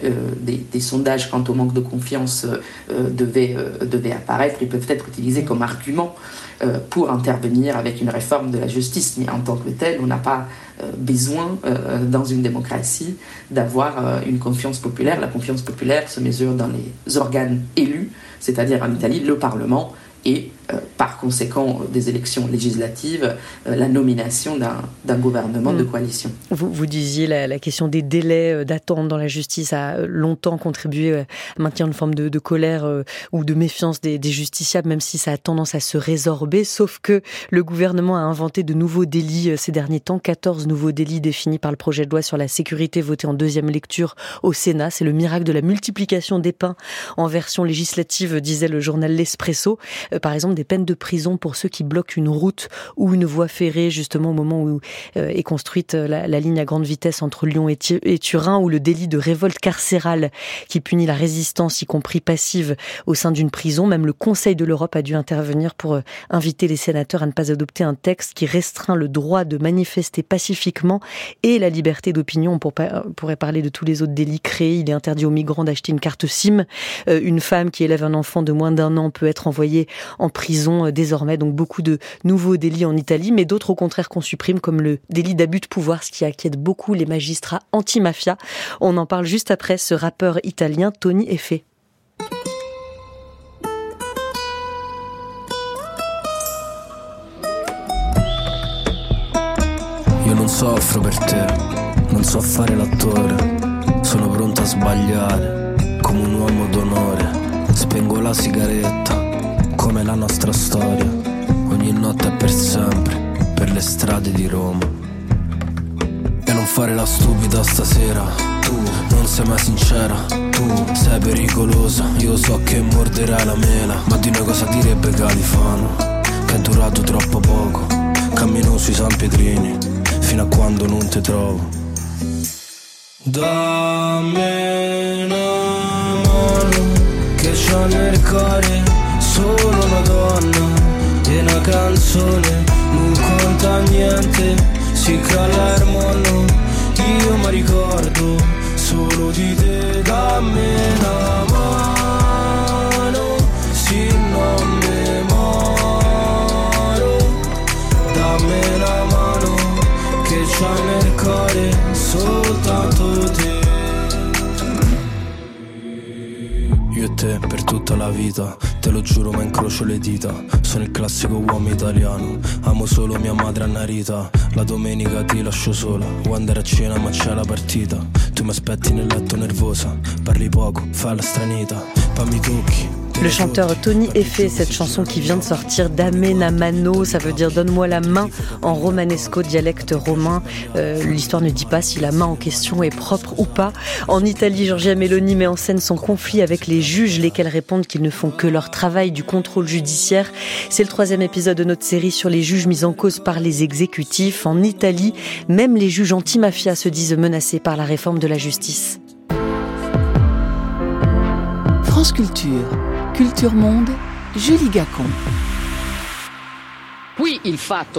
F: des sondages quant au manque de confiance devaient apparaître, ils peuvent être utilisés comme argument pour intervenir avec une réforme de la justice. Mais en tant que tel, on n'a pas besoin, dans une démocratie, d'avoir une confiance populaire. La confiance populaire se mesure dans les organes élus, c'est-à-dire en Italie, le Parlement, et par conséquent des élections législatives, la nomination d'un gouvernement de coalition.
B: Vous disiez la question des délais d'attente dans la justice a longtemps contribué à maintenir une forme de colère ou de méfiance des justiciables, même si ça a tendance à se résorber, sauf que le gouvernement a inventé de nouveaux délits ces derniers temps, 14 nouveaux délits définis par le projet de loi sur la sécurité voté en deuxième lecture au Sénat. C'est le miracle de la multiplication des pains en version législative, disait le journal L'Espresso. Par exemple, des peines de prison pour ceux qui bloquent une route ou une voie ferrée, justement au moment où est construite la ligne à grande vitesse entre Lyon et Turin, ou le délit de révolte carcérale qui punit la résistance, y compris passive, au sein d'une prison. Même le Conseil de l'Europe a dû intervenir pour inviter les sénateurs à ne pas adopter un texte qui restreint le droit de manifester pacifiquement et la liberté d'opinion. On pourrait parler de tous les autres délits créés. Il est interdit aux migrants d'acheter une carte SIM. Une femme qui élève un enfant de moins d'1 an peut être envoyée en prison prison désormais, donc beaucoup de nouveaux délits en Italie, mais d'autres au contraire qu'on supprime, comme le délit d'abus de pouvoir, ce qui inquiète beaucoup les magistrats anti-mafia. On en parle juste après ce rappeur italien Tony Effé.
H: Io non soffro per te, non so fare l'attore, sono pronto a sbagliare, come un uomo d'onore, spengo la sigaretta, come la nostra storia, ogni notte è per sempre, per le strade di Roma. E non fare la stupida stasera, tu non sei mai sincera, tu sei pericolosa, io so che morderai la mela, ma di noi cosa direbbe Califano, che è durato troppo poco, cammino sui San Pietrini, fino a quando non ti trovo. Dammi una mano che c'ho nel cuore solo una donna e una canzone, non conta niente, si cala il mondo, io mi ricordo solo di te. Dammi una mano, sì non mi moro, dammi una mano che c'ho nel cuore soltanto te. Io e te per tutta la vita, te lo giuro ma incrocio le dita, sono il classico uomo italiano, amo solo mia madre Anna Rita, la domenica ti lascio sola, vuoi andare a cena ma c'è la partita, tu mi aspetti nel letto nervosa, parli poco, fai la stranita, poi mi tocchi.
B: Le chanteur Tony Effé, cette chanson qui vient de sortir, Damena mano, ça veut dire donne-moi la main en romanesco, dialecte romain. L'histoire ne dit pas si la main en question est propre ou pas. En Italie, Giorgia Meloni met en scène son conflit avec les juges, lesquels répondent qu'ils ne font que leur travail du contrôle judiciaire. C'est le 3e épisode de notre série sur les juges mis en cause par les exécutifs. En Italie, même les juges anti-mafia se disent menacés par la réforme de la justice.
I: France Culture. Culture Monde, Julie Gacon.
A: Le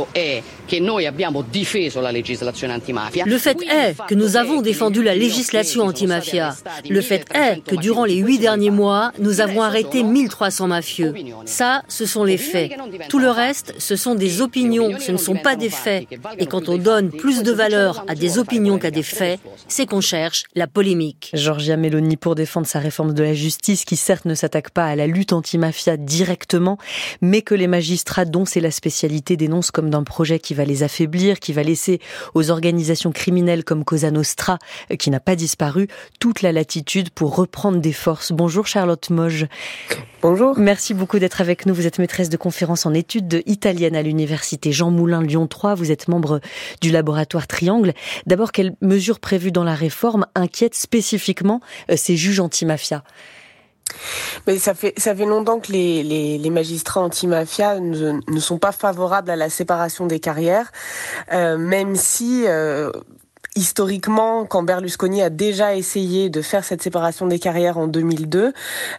C: fait est que nous avons défendu la législation anti-mafia. Le fait est que durant les 8 derniers mois, nous avons arrêté 1300 mafieux. Ça, ce sont les faits. Tout le reste, ce sont des opinions, ce ne sont pas des faits. Et quand on donne plus de valeur à des opinions qu'à des faits, c'est qu'on cherche la polémique.
B: Giorgia Meloni pour défendre sa réforme de la justice qui certes ne s'attaque pas à la lutte anti-mafia directement, mais que les magistrats dont c'est la spécialité dénoncent comme d'un projet qui va les affaiblir, qui va laisser aux organisations criminelles comme Cosa Nostra, qui n'a pas disparu, toute la latitude pour reprendre des forces. Bonjour Charlotte Moge.
J: Bonjour.
B: Merci beaucoup d'être avec nous. Vous êtes maîtresse de conférences en études italiennes à l'université Jean Moulin Lyon 3. Vous êtes membre du laboratoire Triangle. D'abord, quelles mesures prévues dans la réforme inquiètent spécifiquement ces juges anti-mafia ?
J: Mais ça fait longtemps que les magistrats anti-mafia ne sont pas favorables à la séparation des carrières, même si historiquement, quand Berlusconi a déjà essayé de faire cette séparation des carrières en 2002,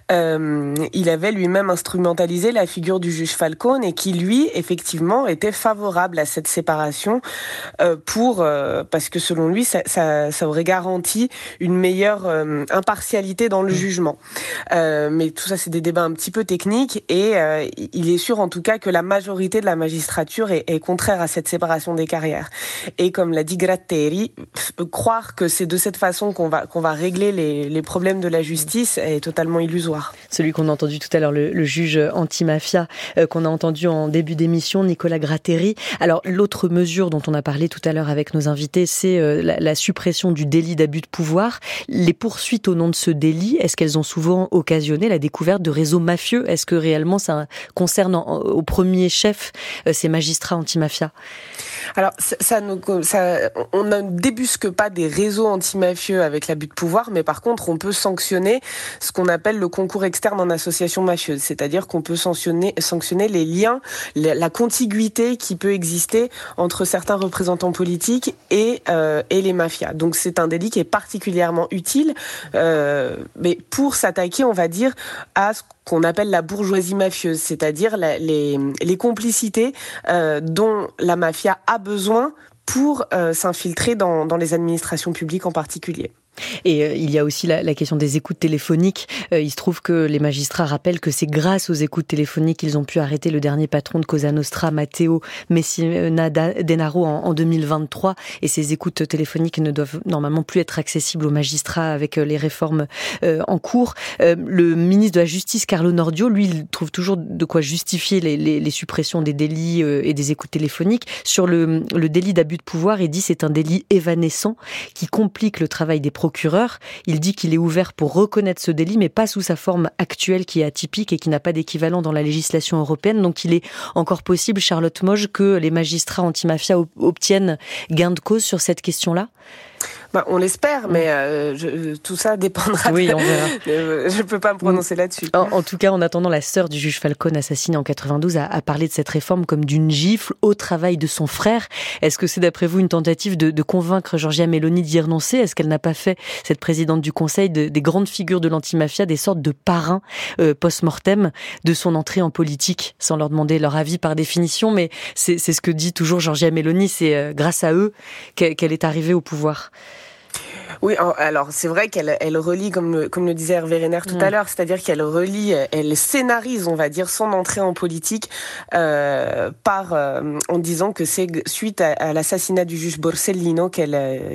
J: il avait lui-même instrumentalisé la figure du juge Falcone et qui, lui, effectivement, était favorable à cette séparation parce que selon lui, ça aurait garanti une meilleure impartialité dans le jugement. Mais tout ça, c'est des débats un petit peu techniques et il est sûr, en tout cas, que la majorité de la magistrature est contraire à cette séparation des carrières. Et comme l'a dit Gratteri, croire que c'est de cette façon qu'on va régler les problèmes de la justice est totalement illusoire.
B: Celui qu'on a entendu tout à l'heure, le juge anti-mafia qu'on a entendu en début d'émission, Nicolas Gratteri. Alors l'autre mesure dont on a parlé tout à l'heure avec nos invités, c'est la suppression du délit d'abus de pouvoir. Les poursuites au nom de ce délit, est-ce qu'elles ont souvent occasionné la découverte de réseaux mafieux ? Est-ce que réellement ça concerne au premier chef ces magistrats anti-mafia ?
J: Alors, on ne débusque pas des réseaux anti-mafieux avec l'abus de pouvoir, mais par contre, on peut sanctionner ce qu'on appelle le concours externe en association mafieuse. C'est-à-dire qu'on peut sanctionner les liens, la contiguïté qui peut exister entre certains représentants politiques et les mafias. Donc, c'est un délit qui est particulièrement utile, mais pour s'attaquer, on va dire, à ce qu'on appelle la bourgeoisie mafieuse, c'est-à-dire les complicités dont la mafia a besoin pour s'infiltrer dans les administrations publiques en particulier.
B: Et il y a aussi la question des écoutes téléphoniques. Il se trouve que les magistrats rappellent que c'est grâce aux écoutes téléphoniques qu'ils ont pu arrêter le dernier patron de Cosa Nostra, Matteo Messina Denaro, en 2023. Et ces écoutes téléphoniques ne doivent normalement plus être accessibles aux magistrats avec les réformes en cours. Le ministre de la Justice, Carlo Nordio, lui, il trouve toujours de quoi justifier les suppressions des délits et des écoutes téléphoniques. Sur le délit d'abus de pouvoir, il dit c'est un délit évanescent qui complique le travail des procureur. Il dit qu'il est ouvert pour reconnaître ce délit, mais pas sous sa forme actuelle qui est atypique et qui n'a pas d'équivalent dans la législation européenne. Donc il est encore possible, Charlotte Moge, que les magistrats anti-mafia obtiennent gain de cause sur cette question-là ?
J: On l'espère, mais tout ça dépendra.
B: Oui, on verra.
J: Je peux pas me prononcer là-dessus.
B: En tout cas, en attendant, la sœur du juge Falcone assassiné en 92 a parlé de cette réforme comme d'une gifle au travail de son frère. Est-ce que c'est d'après vous une tentative de convaincre Giorgia Meloni d'y renoncer ? Est-ce qu'elle n'a pas fait, cette présidente du Conseil, des grandes figures de l'antimafia, des sortes de parrains post-mortem de son entrée en politique, sans leur demander leur avis par définition, mais c'est ce que dit toujours Giorgia Meloni, c'est grâce à eux qu'elle est arrivée au pouvoir.
J: Oui, alors c'est vrai qu'elle relie, comme le disait Hervé Renner tout à l'heure, c'est-à-dire qu'elle elle scénarise, on va dire, son entrée en politique en disant que c'est suite à l'assassinat du juge Borsellino qu'elle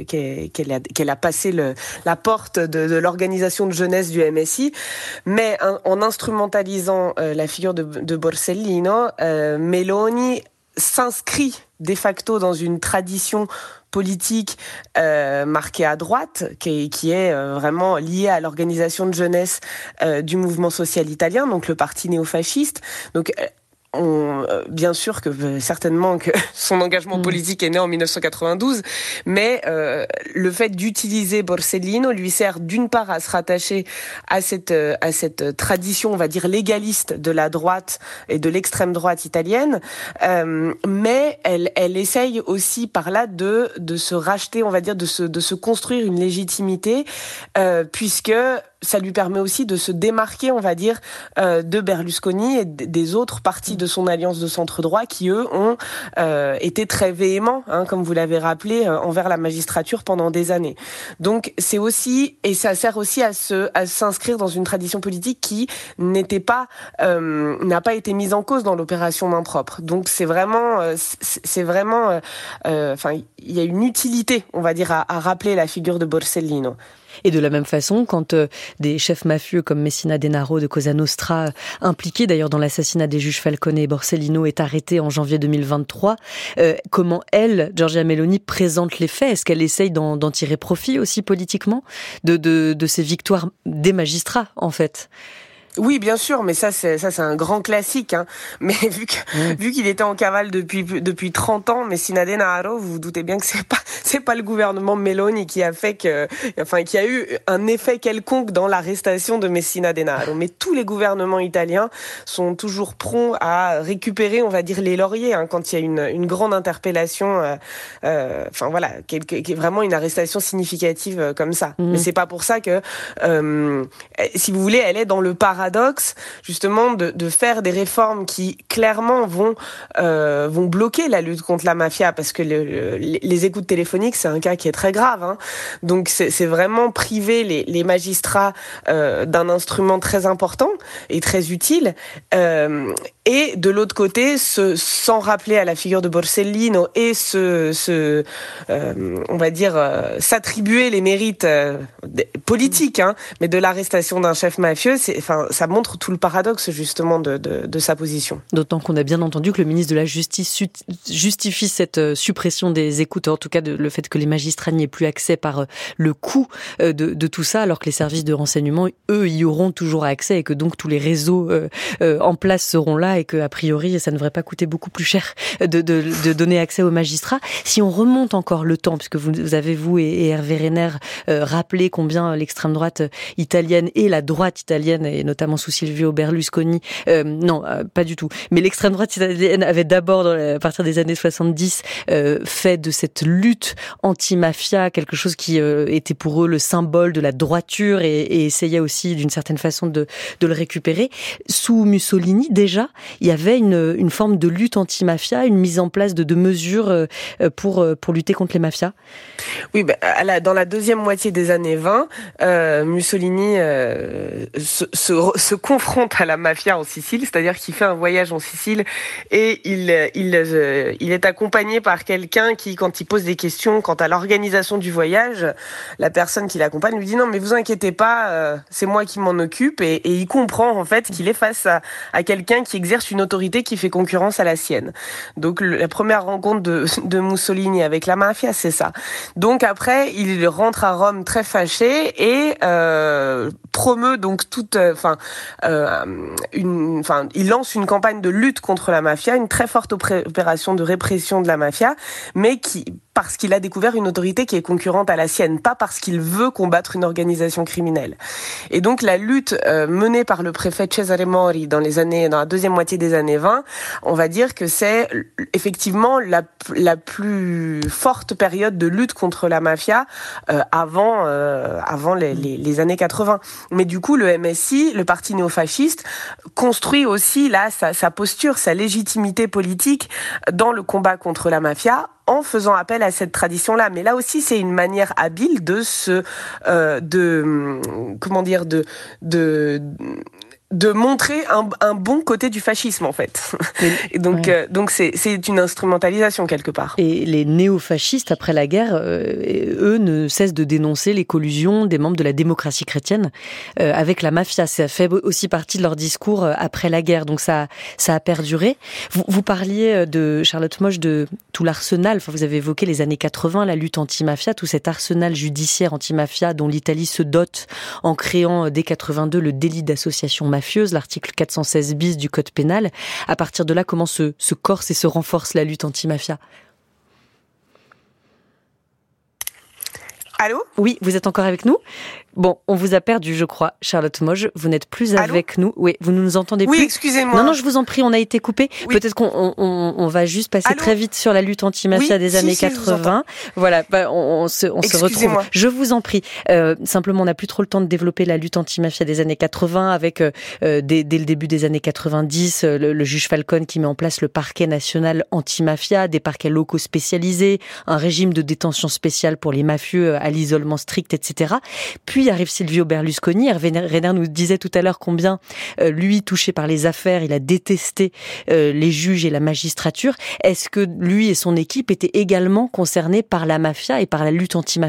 J: a passé la porte de l'organisation de jeunesse du MSI, mais en instrumentalisant la figure de Borsellino, Meloni s'inscrit de facto dans une tradition politique marquée à droite, qui est vraiment liée à l'organisation de jeunesse du mouvement social italien, donc le parti néofasciste. Donc bien sûr que certainement que son engagement politique est né en 1992, mais le fait d'utiliser Borsellino lui sert d'une part à se rattacher à cette tradition, on va dire, légaliste de la droite et de l'extrême droite italienne, mais elle essaye aussi par là de se racheter, on va dire, de se construire une légitimité, puisque ça lui permet aussi de se démarquer, on va dire, de Berlusconi et des autres partis de son alliance de centre-droit qui, eux, ont été très véhéments, comme vous l'avez rappelé, envers la magistrature pendant des années. Donc, c'est aussi, et ça sert aussi à s'inscrire dans une tradition politique qui n'a pas été mise en cause dans l'opération main propre. Donc, il y a une utilité, on va dire, à rappeler la figure de Borsellino.
B: Et de la même façon, quand des chefs mafieux comme Messina Denaro de Cosa Nostra, impliqué d'ailleurs dans l'assassinat des juges Falcone et Borsellino, est arrêté en janvier 2023, comment elle, Giorgia Meloni, présente les faits ? Est-ce qu'elle essaye d'en tirer profit aussi politiquement de ces victoires des magistrats, en fait ?
J: Oui, bien sûr, mais ça c'est un grand classique, Mais vu qu'il était en cavale depuis 30 ans, Messina Denaro, vous vous doutez bien que c'est pas le gouvernement Meloni qui a eu un effet quelconque dans l'arrestation de Messina Denaro. Mais tous les gouvernements italiens sont toujours prompts à récupérer, on va dire, les lauriers, quand il y a une grande interpellation, vraiment une arrestation significative comme ça. Mais c'est pas pour ça que, si vous voulez, elle est dans le paradoxe, justement, de faire des réformes qui clairement vont bloquer la lutte contre la mafia, parce que les écoutes téléphoniques, c'est un cas qui est très grave. Donc c'est vraiment priver les magistrats d'un instrument très important et très utile. Et de l'autre côté, sans rappeler à la figure de Borsellino et on va dire, s'attribuer les mérites politiques, mais de l'arrestation d'un chef mafieux, ça montre tout le paradoxe justement de sa position.
B: D'autant qu'on a bien entendu que le ministre de la Justice justifie cette suppression des écoutes, en tout cas le fait que les magistrats n'y aient plus accès par le coût de tout ça, alors que les services de renseignement, eux, y auront toujours accès et que donc tous les réseaux en place seront là et que a priori ça ne devrait pas coûter beaucoup plus cher de donner accès aux magistrats. Si on remonte encore le temps, puisque vous avez, vous et Hervé Renner, rappelé combien l'extrême droite italienne et la droite italienne, et notamment notamment sous Silvio Berlusconi. Non, pas du tout. Mais l'extrême droite italienne avait d'abord, à partir des années 70, fait de cette lutte anti-mafia quelque chose qui était pour eux le symbole de la droiture et essayait aussi d'une certaine façon de le récupérer. Sous Mussolini, déjà, il y avait une forme de lutte anti-mafia, une mise en place de mesures pour lutter contre les mafias.
J: Oui, dans la deuxième moitié des années 20, Mussolini se confronte à la mafia en Sicile, c'est-à-dire qu'il fait un voyage en Sicile et il est accompagné par quelqu'un qui, quand il pose des questions quant à l'organisation du voyage, la personne qui l'accompagne lui dit non mais vous inquiétez pas, c'est moi qui m'en occupe et il comprend en fait qu'il est face à quelqu'un qui exerce une autorité qui fait concurrence à la sienne. Donc la première rencontre de Mussolini avec la mafia, c'est ça. Donc après, il rentre à Rome très fâché et promeut donc il lance une campagne de lutte contre la mafia, une très forte opération de répression de la mafia, mais parce qu'il a découvert une autorité qui est concurrente à la sienne, pas parce qu'il veut combattre une organisation criminelle. Et donc la lutte menée par le préfet Cesare Mori dans la deuxième moitié des années 20, on va dire que c'est effectivement la plus forte période de lutte contre la mafia avant les années 80. Mais du coup, le MSI, le parti néofasciste, construit aussi là sa posture, sa légitimité politique dans le combat contre la mafia, en faisant appel à cette tradition-là. Mais là aussi, c'est une manière habile de montrer un bon côté du fascisme, en fait. Et donc c'est une instrumentalisation, quelque part.
B: Et les néo-fascistes, après la guerre, eux ne cessent de dénoncer les collusions des membres de la démocratie chrétienne avec la mafia. Ça fait aussi partie de leur discours après la guerre. Donc ça a perduré. Vous parliez de Charlotte Moche, de tout l'arsenal. Enfin, vous avez évoqué les années 80, la lutte anti-mafia, tout cet arsenal judiciaire anti-mafia dont l'Italie se dote en créant dès 82 le délit d'association mafieuse, l'article 416 bis du code pénal. À partir de là, comment se corse et se renforce la lutte anti-mafia ?
J: Allô ?
B: Oui, vous êtes encore avec nous ? Bon, on vous a perdu, je crois, Charlotte Moge. Vous n'êtes plus avec nous. Oui, vous ne nous entendez plus.
J: Oui, excusez-moi.
B: Non, je vous en prie, on a été coupé. Oui. Peut-être qu'on va juste passer très vite sur la lutte anti-mafia des années 80. Voilà, on se retrouve. Je vous en prie. Simplement, on n'a plus trop le temps de développer la lutte anti-mafia des années 80 avec, dès le début des années 90, le juge Falcone qui met en place le parquet national anti-mafia, des parquets locaux spécialisés, un régime de détention spéciale pour les mafieux à l'isolement strict, etc. Puis arrive Silvio Berlusconi. Hervé Renner nous disait tout à l'heure combien, lui, touché par les affaires, il a détesté les juges et la magistrature. Est-ce que lui et son équipe étaient également concernés par la mafia et par la lutte anti-mafia ?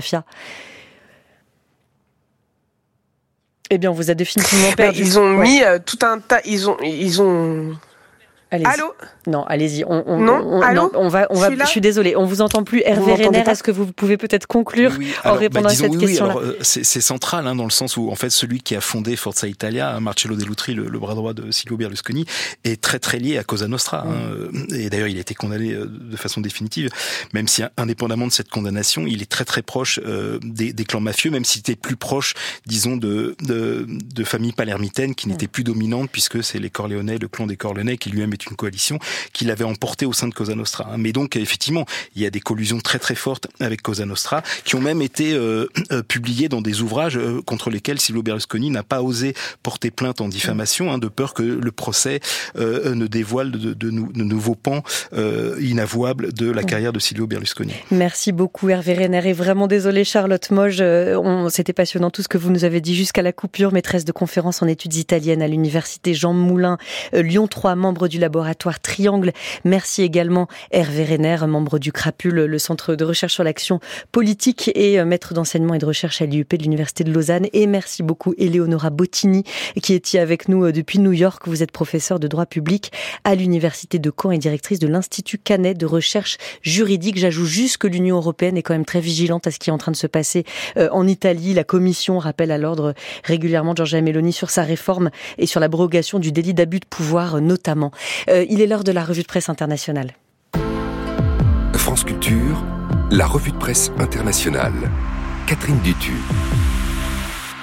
B: Eh bien, on vous a définitivement perdu.
J: Ils ont mis tout un tas... Ils ont...
B: Allez-y.
J: Allô ?
B: Non, allez-y.
J: Je
B: suis désolée, on vous entend plus. Hervé Renner, est-ce que vous pouvez peut-être conclure en répondant à cette question-là ?
G: C'est central dans le sens où en fait celui qui a fondé Forza Italia, Marcello Dell'Utri, le bras droit de Silvio Berlusconi, est très très lié à Cosa Nostra. Et d'ailleurs, il a été condamné de façon définitive. Même si indépendamment de cette condamnation, il est très très proche des clans mafieux, même s'il était plus proche, disons, de familles palermitaines qui n'étaient plus dominantes, puisque c'est les Corleone, le clan des Corleone, qui lui-même est une coalition qu'il avait emporté au sein de Cosa Nostra. Mais donc, effectivement, il y a des collusions très très fortes avec Cosa Nostra qui ont même été publiées dans des ouvrages contre lesquels Silvio Berlusconi n'a pas osé porter plainte en diffamation, de peur que le procès ne dévoile de nouveaux pans inavouables de la carrière de Silvio Berlusconi.
B: Merci beaucoup Hervé Renner et vraiment désolé Charlotte Moge, c'était passionnant tout ce que vous nous avez dit jusqu'à la coupure, maîtresse de conférences en études italiennes à l'université Jean Moulin, Lyon 3, membre du laboratoire Triangle. Merci également Hervé Renner, membre du CRAPUL, le centre de recherche sur l'action politique et maître d'enseignement et de recherche à l'IUP de l'université de Lausanne. Et merci beaucoup Eleonora Bottini qui était avec nous depuis New York. Vous êtes professeure de droit public à l'université de Caen et directrice de l'Institut Canet de recherche juridique. J'ajoute juste que l'Union européenne est quand même très vigilante à ce qui est en train de se passer en Italie. La Commission rappelle à l'ordre régulièrement Giorgia Meloni sur sa réforme et sur l'abrogation du délit d'abus de pouvoir notamment. Il est l'heure de la revue de presse internationale.
K: France Culture, la revue de presse internationale. Catherine Dutu.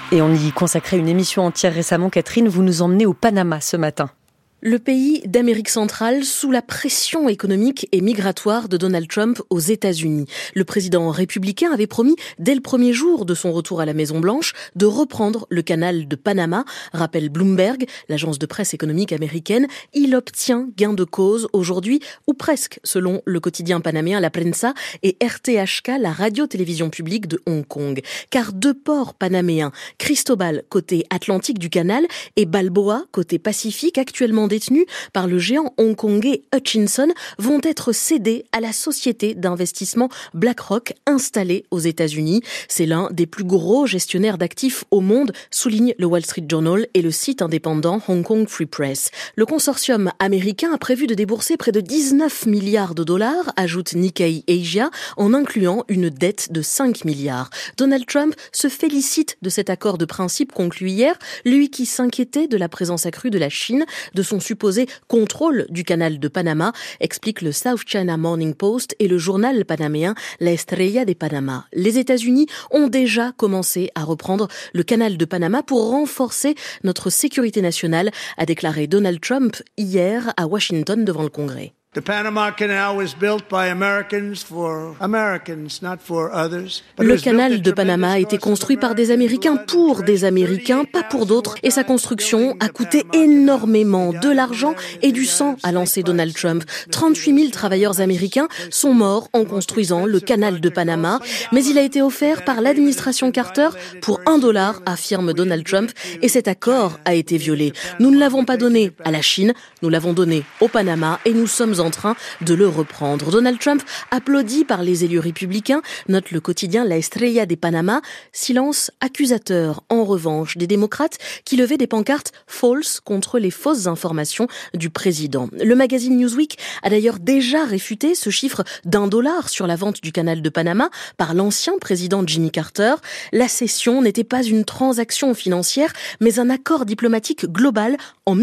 B: Et on y consacrait une émission entière récemment. Catherine, vous nous emmenez au Panama ce matin.
C: Le pays d'Amérique centrale sous la pression économique et migratoire de Donald Trump aux États-Unis. Le président républicain avait promis, dès le premier jour de son retour à la Maison-Blanche, de reprendre le canal de Panama, rappelle Bloomberg, l'agence de presse économique américaine. Il obtient gain de cause aujourd'hui, ou presque, selon le quotidien panaméen La Prensa et RTHK, la radio-télévision publique de Hong Kong. Car deux ports panaméens, Cristobal côté Atlantique du canal et Balboa côté Pacifique, actuellement détenus par le géant hongkongais Hutchison, vont être cédés à la société d'investissement BlackRock installée aux États-Unis. C'est l'un des plus gros gestionnaires d'actifs au monde, souligne le Wall Street Journal et le site indépendant Hong Kong Free Press. Le consortium américain a prévu de débourser près de 19 milliards de dollars, ajoute Nikkei Asia, en incluant une dette de 5 milliards. Donald Trump se félicite de cet accord de principe conclu hier, lui qui s'inquiétait de la présence accrue de la Chine, de son supposé contrôle du canal de Panama, explique le South China Morning Post et le journal panaméen La Estrella de Panama. Les États-Unis ont déjà commencé à reprendre le canal de Panama pour renforcer notre sécurité nationale, a déclaré Donald Trump hier à Washington devant le Congrès.
L: The Panama Canal was built by Americans for Americans, not for others.
C: Le canal de Panama a été construit par des Américains pour des Américains, pas pour d'autres. Et sa construction a coûté énormément de l'argent et du sang, a lancé Donald Trump. 38 000 travailleurs américains sont morts en construisant le canal de Panama. Mais il a été offert par l'administration Carter pour $1, affirme Donald Trump. Et cet accord a été violé. Nous ne l'avons pas donné à la Chine, nous l'avons donné au Panama et nous sommes en train de le reprendre. Donald Trump, applaudi par les élus républicains, note le quotidien La Estrella de Panama, silence accusateur en revanche des démocrates qui levaient des pancartes false contre les fausses informations du président. Le magazine Newsweek a d'ailleurs déjà réfuté ce chiffre $1 sur la vente du canal de Panama par l'ancien président Jimmy Carter. La cession n'était pas une transaction financière, mais un accord diplomatique global en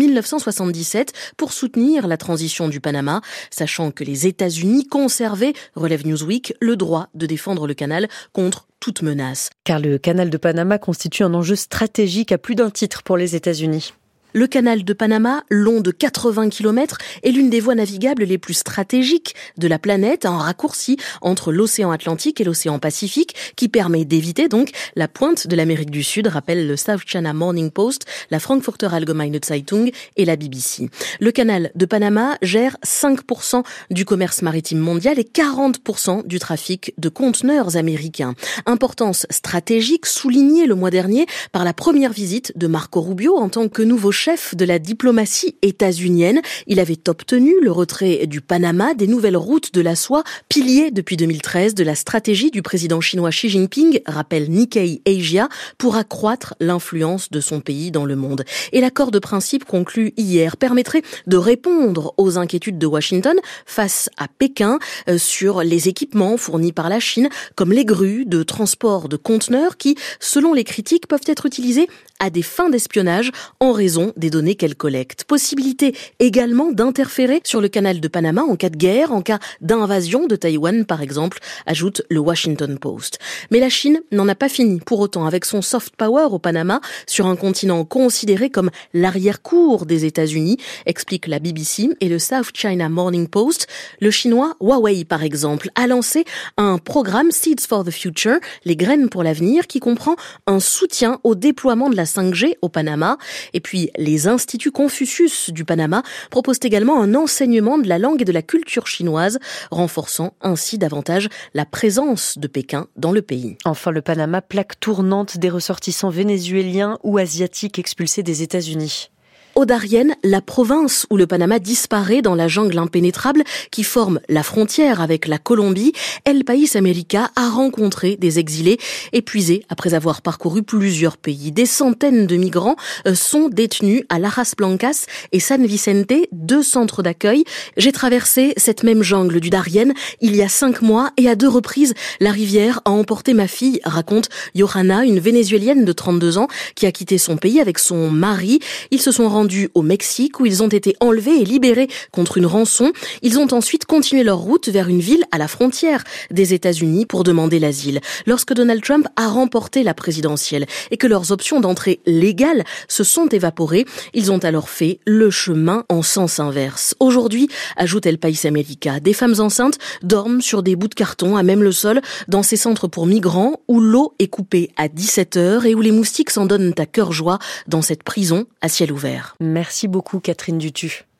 C: 1977 pour soutenir la transition du Panama, sachant que les États-Unis conservaient, relève Newsweek, le droit de défendre le canal contre toute menace.
B: Car le canal de Panama constitue un enjeu stratégique à plus d'un titre pour les États-Unis.
C: Le canal de Panama, long de 80 km, est l'une des voies navigables les plus stratégiques de la planète, un raccourci entre l'océan Atlantique et l'océan Pacifique qui permet d'éviter donc la pointe de l'Amérique du Sud, rappelle le South China Morning Post, la Frankfurter Allgemeine Zeitung et la BBC. Le canal de Panama gère 5% du commerce maritime mondial et 40% du trafic de conteneurs américains. Importance stratégique soulignée le mois dernier par la première visite de Marco Rubio en tant que nouveau chef de la diplomatie états-unienne. Il avait obtenu le retrait du Panama des nouvelles routes de la soie, pilier depuis 2013 de la stratégie du président chinois Xi Jinping, rappelle Nikkei Asia, pour accroître l'influence de son pays dans le monde. Et l'accord de principe conclu hier permettrait de répondre aux inquiétudes de Washington face à Pékin sur les équipements fournis par la Chine, comme les grues de transport de conteneurs qui, selon les critiques, peuvent être utilisées à des fins d'espionnage en raison des données qu'elle collecte. Possibilité également d'interférer sur le canal de Panama en cas de guerre, en cas d'invasion de Taïwan par exemple, ajoute le Washington Post. Mais la Chine n'en a pas fini pour autant avec son soft power au Panama, sur un continent considéré comme l'arrière-cour des États-Unis, explique la BBC et le South China Morning Post. Le chinois Huawei par exemple a lancé un programme Seeds for the Future, les graines pour l'avenir, qui comprend un soutien au déploiement de la 5G au Panama. Et puis, les instituts Confucius du Panama proposent également un enseignement de la langue et de la culture chinoise, renforçant ainsi davantage la présence de Pékin dans le pays.
B: Enfin, le Panama, plaque tournante des ressortissants vénézuéliens ou asiatiques expulsés des États-Unis.
C: Au Darien, la province où le Panama disparaît dans la jungle impénétrable qui forme la frontière avec la Colombie, El País América a rencontré des exilés épuisés après avoir parcouru plusieurs pays. Des centaines de migrants sont détenus à Lajas Blancas et San Vicente, 2 centres d'accueil. J'ai traversé cette même jungle du Darien il y a 5 mois et à 2 reprises, la rivière a emporté ma fille, raconte Johanna, une Vénézuélienne de 32 ans qui a quitté son pays avec son mari. Ils se sont rendus
M: rendus au Mexique où ils ont été enlevés et libérés contre une rançon. Ils ont ensuite continué leur route vers une ville à la frontière des États-Unis pour demander l'asile. Lorsque Donald Trump a remporté la présidentielle et que leurs options d'entrée légale se sont évaporées, ils ont alors fait le chemin en sens inverse. Aujourd'hui, ajoute El País América, des femmes enceintes dorment sur des bouts de carton à même le sol dans ces centres pour migrants où l'eau est coupée à 17h et où les moustiques s'en donnent à cœur joie dans cette prison à ciel ouvert.
B: Merci beaucoup Catherine Dutu.